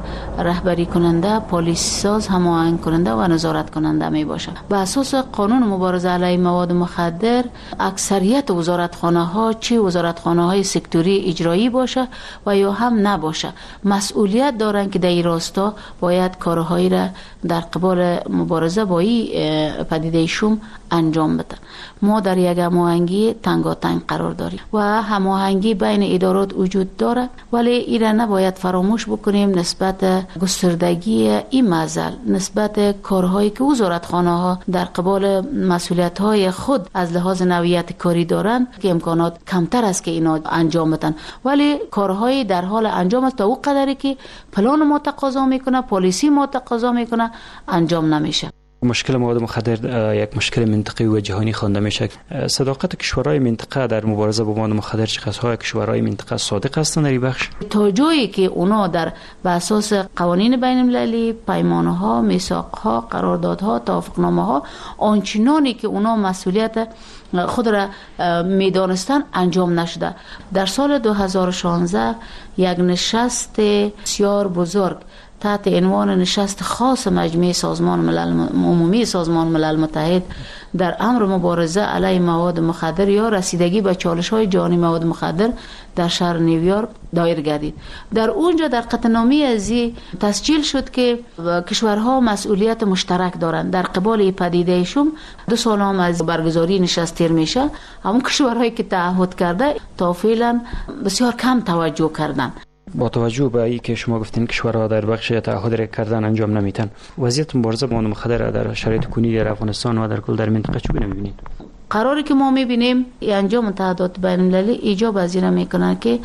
رهبری کننده، پلیس ساز، هماهنگ کننده و نظارت کننده می باشه. به اساس قانون مبارزه علیه مواد مخدر اکثریت وزارتخانه ها، چه وزارتخانه های سکتوری اجرایی باشه و یا هم نباشه، مسئولیت دارن که در این راستا باید کارهایی را در قبال مبارزه با این پدیده شوم انجام بدن. ما در یک هماهنگی تنگاتنگ قرار داریم و هماهنگی بین ادارات وجود داره، ولی این نباید فراموش بکنیم نسبت گستردگی این معضل، نسبت کارهایی که وزارتخانه ها در قبال مسئولیت های خود از لحاظ نوعیت کاری دارن که امکانات کمتر است که اینا انجام بدن، ولی کارهایی در حال انجام است تا او قدری که پلان ما تقاضا میکنه، پالیسی ما تقاضا میکنه انجام نمیشه. مشکل مواد مخدر یک مشکل منطقه‌ای و جهانی خوانده میشه. صداقت کشورهای منطقه در مبارزه با مواد مخدر چقدرهای کشورهای منطقه صادق هستند در این بخش؟ تا جایی که اونا در به اساس قوانین بین المللی، پیمانها، میثاقها، قراردادها، توافقنامه‌ها آنچنانی که اونا مسئولیت خود را میدانستن انجام نشده. در سال 2016 یک نشست بسیار بزرگ تحت عنوان نشست خاص مجمع سازمان ملل عمومی سازمان ملل متحد در امر مبارزه علیه مواد مخدر یا رسیدگی به چالش‌های جهانی مواد مخدر در شهر نیویورک دایر گردید. در اونجا در قطعنامه ازی تسجیل شد که کشورها مسئولیت مشترک دارند در قبال پدیده شوم. 2 سال هم از برگزاری نشست تیر میشه، همون کشورهایی که تعهد کرده تا فعلا بسیار کم توجه کردند. با توجه به اینکه شما گفتین کشورها در بخش تعهد کردن انجام نمیتن، وضعیت مبارزه با مواد مخدر در شرایط کنونی در افغانستان و در کل در منطقه چگونه می‌بینید؟ قراری که ما می‌بینیم انجام متحدات بین المللی ایجاب از این میکنه که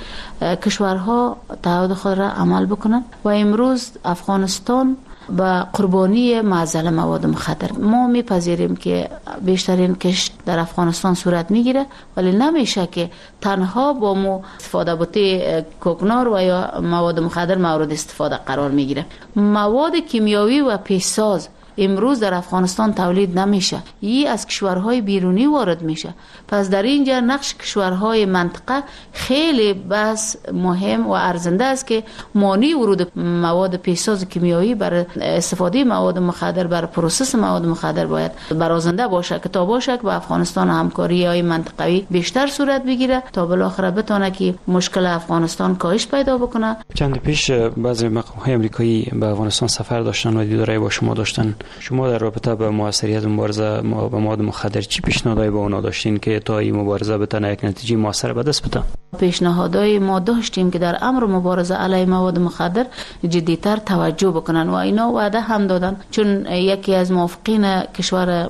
کشورها تعهد خود را عمل بکنن و امروز افغانستان و قربانی معضل مواد مخدر. ما میپذیریم که بیشترین کشت در افغانستان صورت میگیره، ولی نمیشه که تنها با مو استفاده بوده کوکنار و یا مواد مخدر مورد استفاده قرار میگیره. مواد کیمیاوی و پیشساز امروز در افغانستان تولید نمیشه، این از کشورهای بیرونی وارد میشه. پس در اینجا نقش کشورهای منطقه خیلی بس مهم و ارزنده است که مانع ورود مواد پیشساز کیمیایی برای استفاده مواد مخدر، برای پروسس مواد مخدر باید برازنده باشه که تا باشه که با افغانستان همکاری های منطقوی بیشتر صورت بگیره تا بالاخره بتونه که مشکل افغانستان کاهش پیدا بکنه. چند پیش بعضی مقام‌های آمریکایی به افغانستان سفر داشتن و دیدارای با شما داشتن. شما در رابطه با موثریت مبارزه با مواد مخدر چی پیشنهادایی به اونا داشتین که تا این مبارزه بتونه یک نتیجه موثر به دست بده؟ پیشنهادای ما داشتیم که در امر مبارزه علیه مواد مخدر جدی‌تر توجه بکنن و اینا وعده هم دادن، چون یکی از موافقین کشور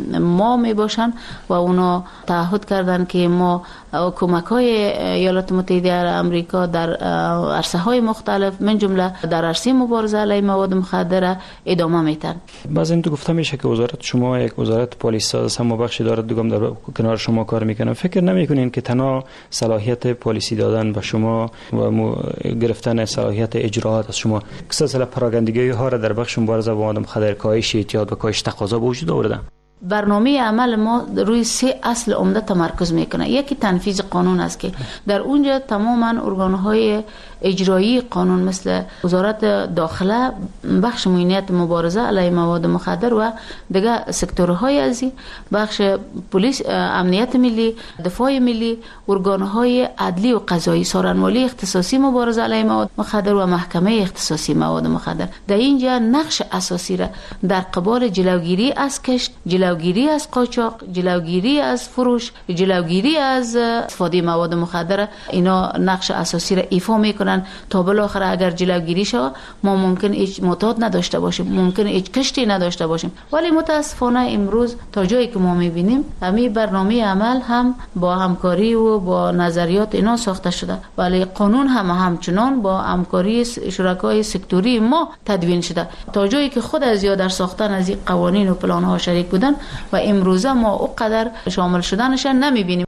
ما می باشن و اونا تعهد کردن که ما کمک‌های ایالات متحده آمریکا در عرصه‌های مختلف من جمله در عرصه مبارزه علیه مواد مخدر ادامه میدن. بعضی تو گفته میشه که وزارت شما یک وزارت پلیس ساز هم بخشی داره دیگه در کنار شما کار میکنه. فکر نمیکنین که تنها صلاحیت پلیسی دادن به شما و گرفتن صلاحیت اجراات از شما سلسله پراگندگی ها را در بخش مبارزه با مواد مخدر کاهش اعتیاد و کاهش تقاضا به وجود آورده؟ برنامه عمل ما روی 3 اصل عمده تمرکز میکنه. یکی تنفیذ قانون است که در اونجا تماما ارگانهای اجرایی قانون مثل وزارت داخله، بخش امنیت مبارزه علیه مواد مخدر و دیگر سکتورهای ازی، بخش پلیس، امنیت ملی، دفاع ملی، ارگانهای عدلی و قضایی، سارنوالی اختصاصی مبارزه علیه مواد مخدر و محکمه اختصاصی مواد مخدر در اینجا نقش اساسی را در قبال جلوگیری از کشت، جلوگیری از قاچاق، جلوگیری از فروش، جلوگیری از استفاده مواد مخدر اینا نقش اساسی را ایفا میکنن تا بالاخره اگر جلوگیری شه ما ممکن هیچ معتاد نداشته باشیم، ممکن هیچ کشتی نداشته باشیم. ولی متاسفانه امروز تا جایی که ما میبینیم همین برنامه عمل هم با همکاری و با نظریات اینا ساخته شده، ولی قانون هم همچنان با همکاری شرکای سکتوری ما تدوین شده. تا جایی که خود از یا در ساختن از این قوانین و پلان ها شریک بودن و امروزه ما اونقدر شامل شدنش نمیبینیم.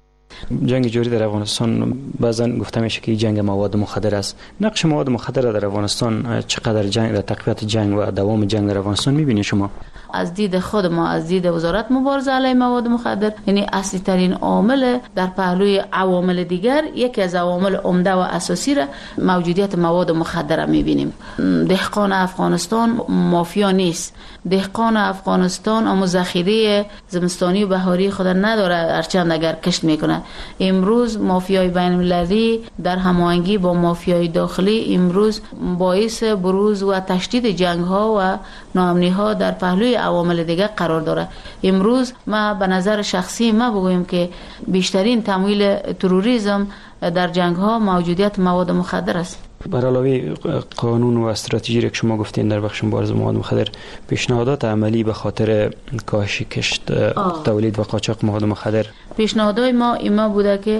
جنگ جاری در افغانستان بعضا گفته میشه که جنگ مواد مخدر است. نقش مواد مخدر در افغانستان چقدر جنگ در تقویت جنگ و دوام جنگ در افغانستان میبینید شما؟ از دید خود ما، از دید وزارت مبارزه علیه مواد مخدر، یعنی اصلی ترین عامل در پهلوی عوامل دیگر، یکی از عوامل عمده و اساسی را موجودیت مواد مخدر را میبینیم. دهقان افغانستان مافیا نیست. دهقان افغانستان اما ذخیره زمستانی و بهاری خود نداره، هرچند اگر کشت میکنه. امروز مافیای بین المللی در هماهنگی با مافیای داخلی امروز باعث بروز و تشدید جنگ ها و ناامنی ها در پهلوی عوامل دیگر قرار داره. امروز ما به نظر شخصی ما بگویم که بیشترین تمویل تروریسم در جنگ ها موجودیت مواد مخدر است. بر علاوه قانون و استراتژی که شما گفتین در بخش مبارزه مواد مخدر، پیشنهادات عملی به خاطر کاهش کشت، تولید و قاچاق مواد مخدر، پیشنهادهای ما ایما بوده که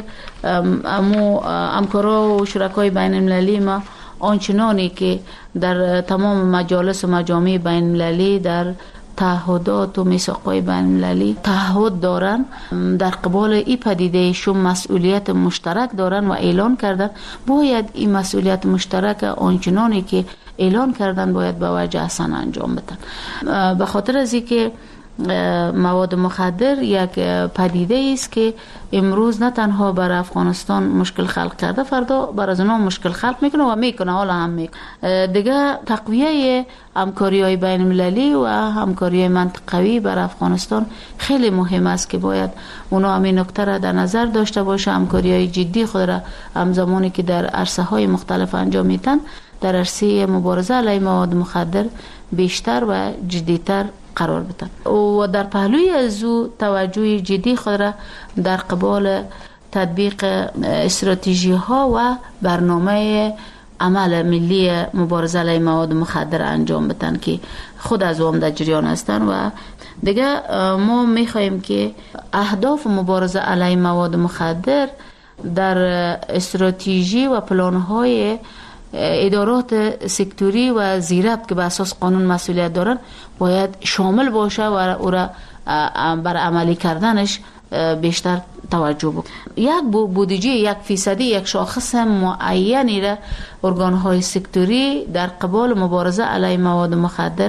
همکارا و شرکای بین المللی ما آنچنانی که در تمام مجالس و مجامع بین المللی در تعهدات و میثاق‌های بین المللی تعهد دارن، در قبال این پدیده شون مسئولیت مشترک دارن و اعلان کردن، باید این مسئولیت مشترک آنچنانی که اعلان کردن باید به وجه احسن انجام بدن. به خاطر از اینکه مواد مخدر یک پدیده است که امروز نه تنها بر افغانستان مشکل خلق کرده، فردا بر از اونها مشکل خلق میکنه و میکنه، حالا هم میکنه. دیگه تقویه همکاری‌های بین المللی و همکاری‌های منطقوی بر افغانستان خیلی مهم است که باید اونا همین نکته را در نظر داشته باشه. همکاری‌های جدی خود را همزمانی که در عرصه‌های مختلف انجام میدن، در عرصه مبارزه علیه مواد مخدر بیشتر و جدیتر قرار بدن و در پهلوی از او توجه جدی خود را در قبال تطبیق استراتژی ها و برنامه عمل ملی مبارزه علیه مواد مخدر انجام بدن که خود از او در جریان هستن. و دیگه ما میخواهیم که اهداف مبارزه علیه مواد مخدر در استراتژی و پلان‌های ادارات سکتوری و زیربط که به اساس قانون مسئولیت دارن باید شامل باشه و او را بر عملی کردنش بیشتر توجه بکنه. یک بودجه 1% یک شاخص معینی را ارگان‌های سکتوری در قبال مبارزه علیه مواد مخدر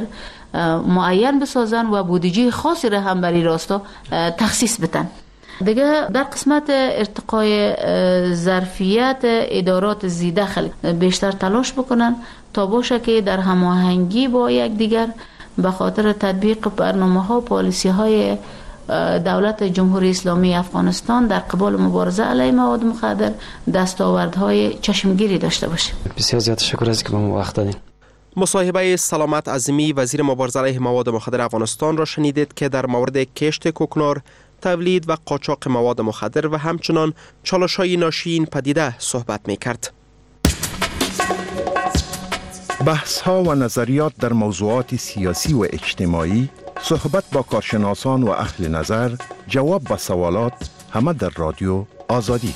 معین بسازن و بودجه خاصی را هم برای راستا تخصیص بدن. دیگه در قسمت ارتقای ظرفیت ادارات زیدخل بیشتر تلاش بکنن تا باشه که در هماهنگی با یکدیگر به خاطر تطبیق برنامه‌ها و پالیسی‌های دولت جمهوری اسلامی افغانستان در قبال مبارزه علیه مواد مخدر دستاوردهای چشمگیری داشته باشه. بسیار زیاد تشکر از که به ما وقت دادین. مصاحبه سلامت عظیمی وزیر مبارزه علیه مواد مخدر افغانستان را شنیدید که در مورد کشت کوکنار، تولید و قاچاق مواد مخدر و همچنان چالش‌های ناشی این پدیده صحبت می‌کرد. بحث‌ها و نظریات در موضوعات سیاسی و اجتماعی، صحبت با کارشناسان و اهل نظر، جواب به سوالات، همه در رادیو آزادی.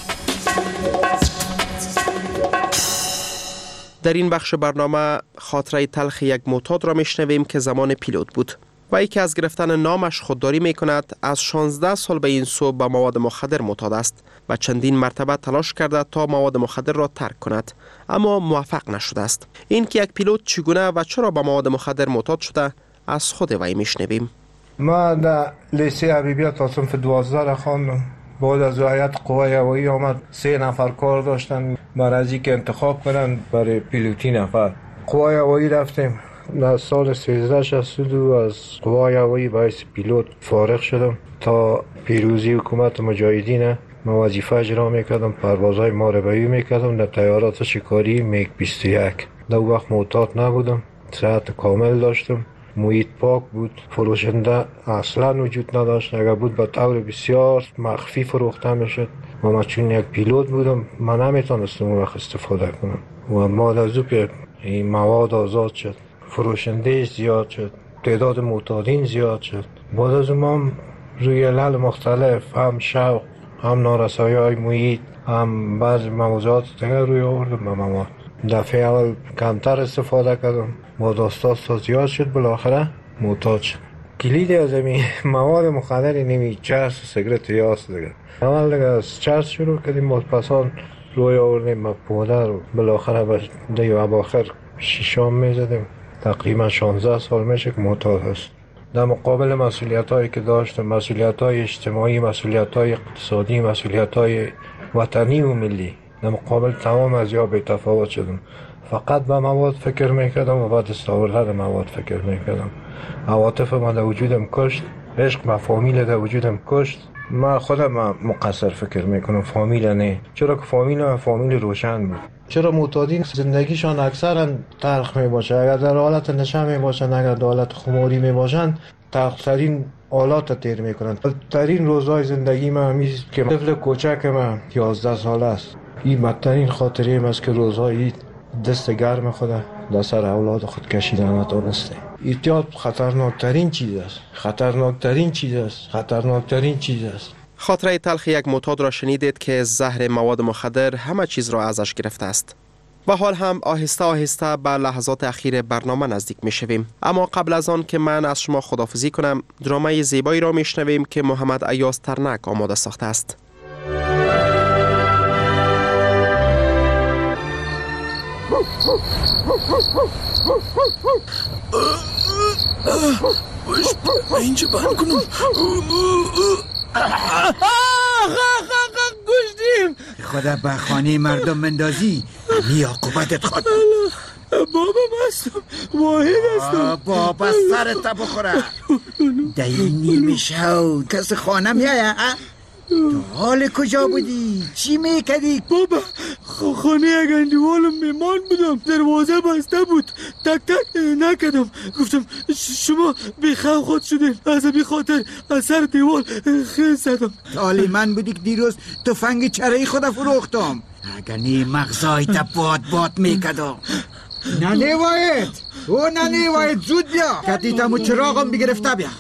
در این بخش برنامه خاطره تلخ یک معتاد را میشنویم که زمان پیلوت بود و ای که از گرفتن نامش خودداری می کند. از 16 سال به این سو به مواد مخدر معتاد است و چندین مرتبه تلاش کرده تا مواد مخدر را ترک کند، اما موفق نشده است. این که یک پیلوت چگونه و چرا به مواد مخدر معتاد شده از خود وی میشنویم. ما در لیسه حبیبیه تا صنف 12 را خواندم. بعد از هیئت قوای هوایی آمد 3 نفر کار داشتن برای از اینکه انتخاب کنن برای پیلوتی نفر. قوای هوایی رفتیم. در سال 1362 از قوای هوایی باعث پیلوت فارغ شدم. تا پیروزی حکومت مجاهدین ما وظیفه اجرا میکردم، پروازهای ماربایی میکردم در طیارات شکاری میگ 21. در وقت معتاد نبودم، صحت کامل داشتم، محیط پاک بود، فروشنده اصلا وجود نداشت. اگر بود به طور بسیار مخفی فروخته میشد و من چون یک پیلوت بودم من نمیتونستم اون وقت استفاده کنم. و بعد از او که این مواد آزاد شد، فروشنده زیاد شد، تعداد معتادین زیاد شد. بعد از اون روی علل مختلف، هم شوق، هم نارسایی های محیط، هم بعض موضوعات دیگر روی آوردم به مواد. دفعه اول کمتر استفاده کردم، بعد استاد زیاد شد، بالاخره معتاد شد. کلید از این مواد مخدر نمی چرس و سیگرت یاست دیگه. اول دیگه از چرس شروع کردیم، باز پسان روی آوردیم پودر و بالاخره به دیو اواخر شیشام میزدیم. تقریبا 16 سال میشه که معتاد هست. در مقابل مسئولیت هایی که داشتم، مسئولیت های اجتماعی، مسئولیت های اقتصادی، مسئولیت های وطنی و ملی، در مقابل تمام از یا بی تفاوت شدم. فقط به مواد فکر میکردم و بعد استاوردن مواد فکر میکردم. عواطف ما در وجودم کشت، عشق و فامیل در وجودم کشت. من خودم مقصر فکر میکنم، فامیل نه، چرا که فامیل روشن بود. چرا معتادین زندگیشان اکثرا تلخ می باشه؟ اگر در حالت نشه می باشن، اگر در حالت خماری می باشن، تلخترین حالات تیر میکنن. ترین روزهای زندگی من همیست که طفل کوچک من 11 ساله است. این بدترین خاطره من است که روزهای دست گرم خود در سر اولاد خود کشیدن نتونسته. اعتیاد خطرناکترین چیز است، خطرناکترین چیز است، خطرناکترین چیز است. خاطره تلخ یک معتاد را شنیدید که زهر مواد مخدر همه چیز را ازش گرفته است. و حال هم آهسته آهسته به لحظات اخیر برنامه نزدیک می شویم. اما قبل از آن که من از شما خداحافظی کنم، درامه زیبایی را می شنویم که محمد ایاز ترنک آماده ساخته است. اینجا بند کنم. گشتیم. خدا به خانه مردم مندازی، می عاقبتت خود. بابا هستم، واحد هستم. بابا سرت بخوره. در این نیمه شو کس خانه میایه؟ تو حال کجا بودی؟ چی میکردی؟ بابا خانه یک اندیوالم میمان بودم، دروازه بسته بود، تک تک نکردم، گفتم شما بیخواه خود شدین، از بی خاطر از سر دیوال خیز زدم. حالی من بودی که دیروز تفنگ چرایی خود فروختم، اگر نی مغزای تا باد میکردم. ننه واید ننه واید زود بیا، کتیتمو چراغم بگرفته بیا.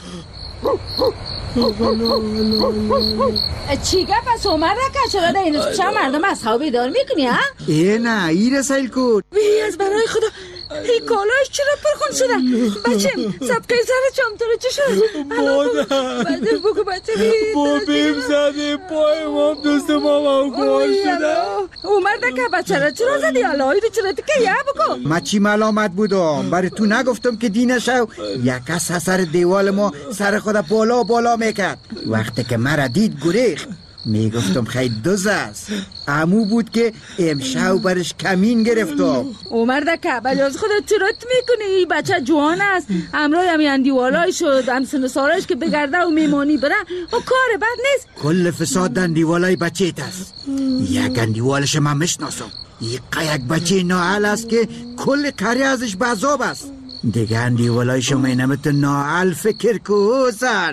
چی گپ از عمر رکه شده ده اینو چه مردم از خواب بیدار میکنی ها؟ نه ای رسایل کن. بی از برای خدا این کالاش چرا پرخون شده؟ بچم سبقه سر چمتره چه شده؟ مادر بگو بچه بی بیم زده پای مام دوست مام گوار شده. عمر دکه بچه را چرا زدی؟ الهی بیچاره تکه یه بکن. ما چی ملامت بودم؟ برای تو نگفتم که دینشو یک کس سر دیوال ما سر خود بالا میکرد. وقتی که مرا دید گریخت، میگفتم خیلی دوز است. عمو بود که امشو برش کمین گرفتم. عمر دکه بلی از خودت چرت میکنی؟ این بچه جوان است، امرای همی اندیوالای شد، هم سن سالش که بگرده و میمانی بره و کار بد نیست. کل فساد اندیوالای بچه است. یک اندیوالش من مشناسم. یک بچه نااهل است که کل قریه ازش بزاب است. دیگه اندیوالای شما اینمت نااهل فکر کوزن.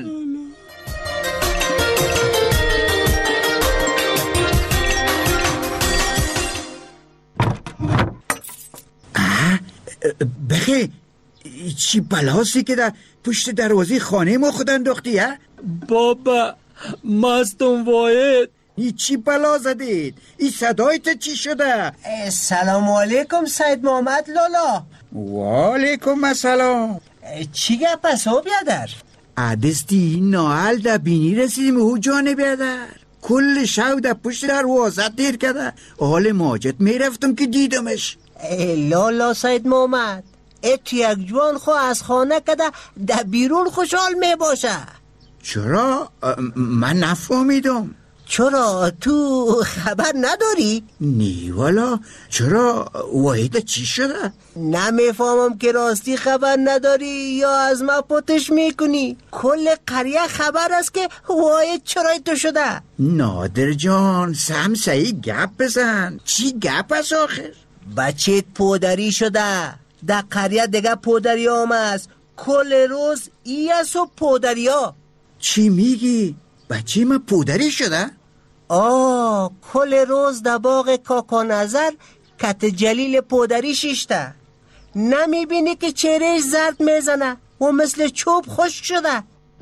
بخی چی بلاسی که در پشت دروازه خانه ما خود انداختی ها؟ بابا مستم واحد. ای چی بلا زدید؟ ای صدایت چی شده؟ سلام علیکم سید محمد لالا. و علیکم السلام. چی گپ است او بیادر؟ عدستی ناهل در بینی رسیدیم او جانه بیادر. کل شو در پشت دروازه دیر کرده. حال ماجد میرفتم که دیدمش. لالا سید محمد ات یک جوان خو از خانه کده در بیرون خوشحال می باشه. چرا؟ من نفهمیدم. چرا تو خبر نداری؟ نی والا. چرا؟ واحد چی شده؟ نمیفهمم که راستی خبر نداری یا از ما پوتش میکنی. کل قریه خبر است که واحد چرای تو شده. نادر جان سمسایی گپ بزن. چی گپ است آخر؟ بچه پودری شده در قریه دیگه پودری هم است. کل روز ای است و پودری ها. چی میگی؟ بچه ما پودری شده؟ کل روز در باغ کاکا نظر کت جلیل پودری شیشته. نمیبینی که چهرهش زرد میزنه و مثل چوب خشک شده.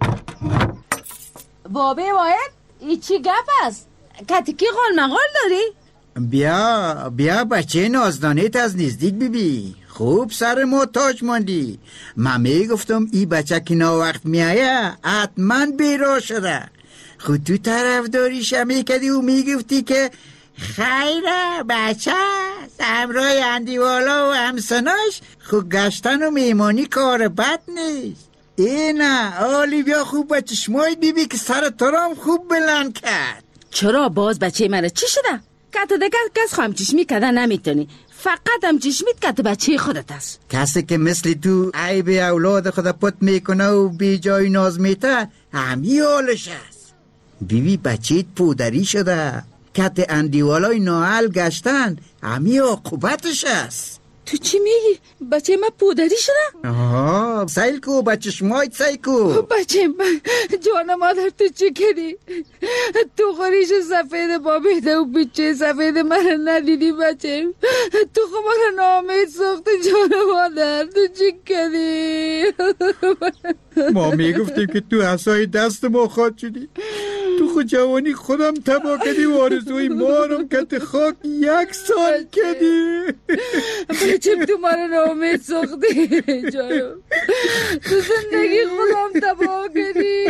بابی واحد ای چی گپ است؟ کتکی قال مقال داری؟ بیا بچه نازدانیت از نزدیک ببی. خوب سر ما تاج ماندی. من میگفتم ای بچه که نا وقت میایه حتما بیرا شده. خود تو طرفداریش میکردی و میگفتی که خیره بچه همراه اندیوالا و همسناش خود گشتن و میمانی کار بد نیست. اینه آلی بیا خوب بچه شمای بیبی که سر ترام خوب بلند کرد. چرا باز بچه من چی شده؟ که دیگه کس خواهم چشمی کردن نمیتونی، فقط هم چشمیت که بچه خودت است. کسی که مثل تو عیب اولاد خود پت میکنه و بی جای ناز میته همی حالش است. بیبی بچهت پودری شده، کت اندیوالای ناحل گشتن همی عاقبتش است. تو چی میگی؟ بچه من پودری شده؟ آها سیل کو بچه شمایت سیل کو. بچه من جان مادر تو چی کردی؟ تو خریش سفید بابیده و بیچه سفید من ندیدی بچه. تو خمار نامید ساخت جان مادر تو چی کردی؟ ما میگفتیم که تو عصای دست ما خواهد شدی. تو خود جوانی خودم تبا کردی و آرزوی مارم کت خاک 1 سال کردی. بچه تو من نامید ساختی جانم. تو زندگی خودم تبا کردی.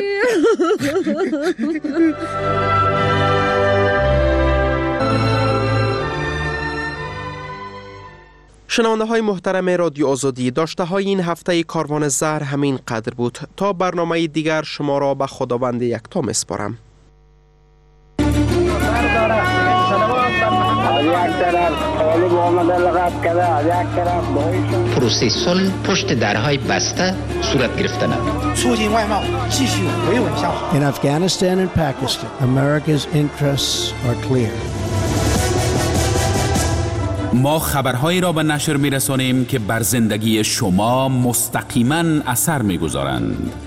شنونده های محترم رادیو آزادی، داشته های این هفته کاروان زهر همین قدر بود. تا برنامه دیگر شما را به خداوند یکتا میسپارم. پروسه صلح پشت درهای بسته صورت گرفته نمود. In Afghanistan and Pakistan, America's interests are clear. ما خبرهایی را به نشر می‌رسانیم که بر زندگی شما مستقیما اثر می‌گذارند.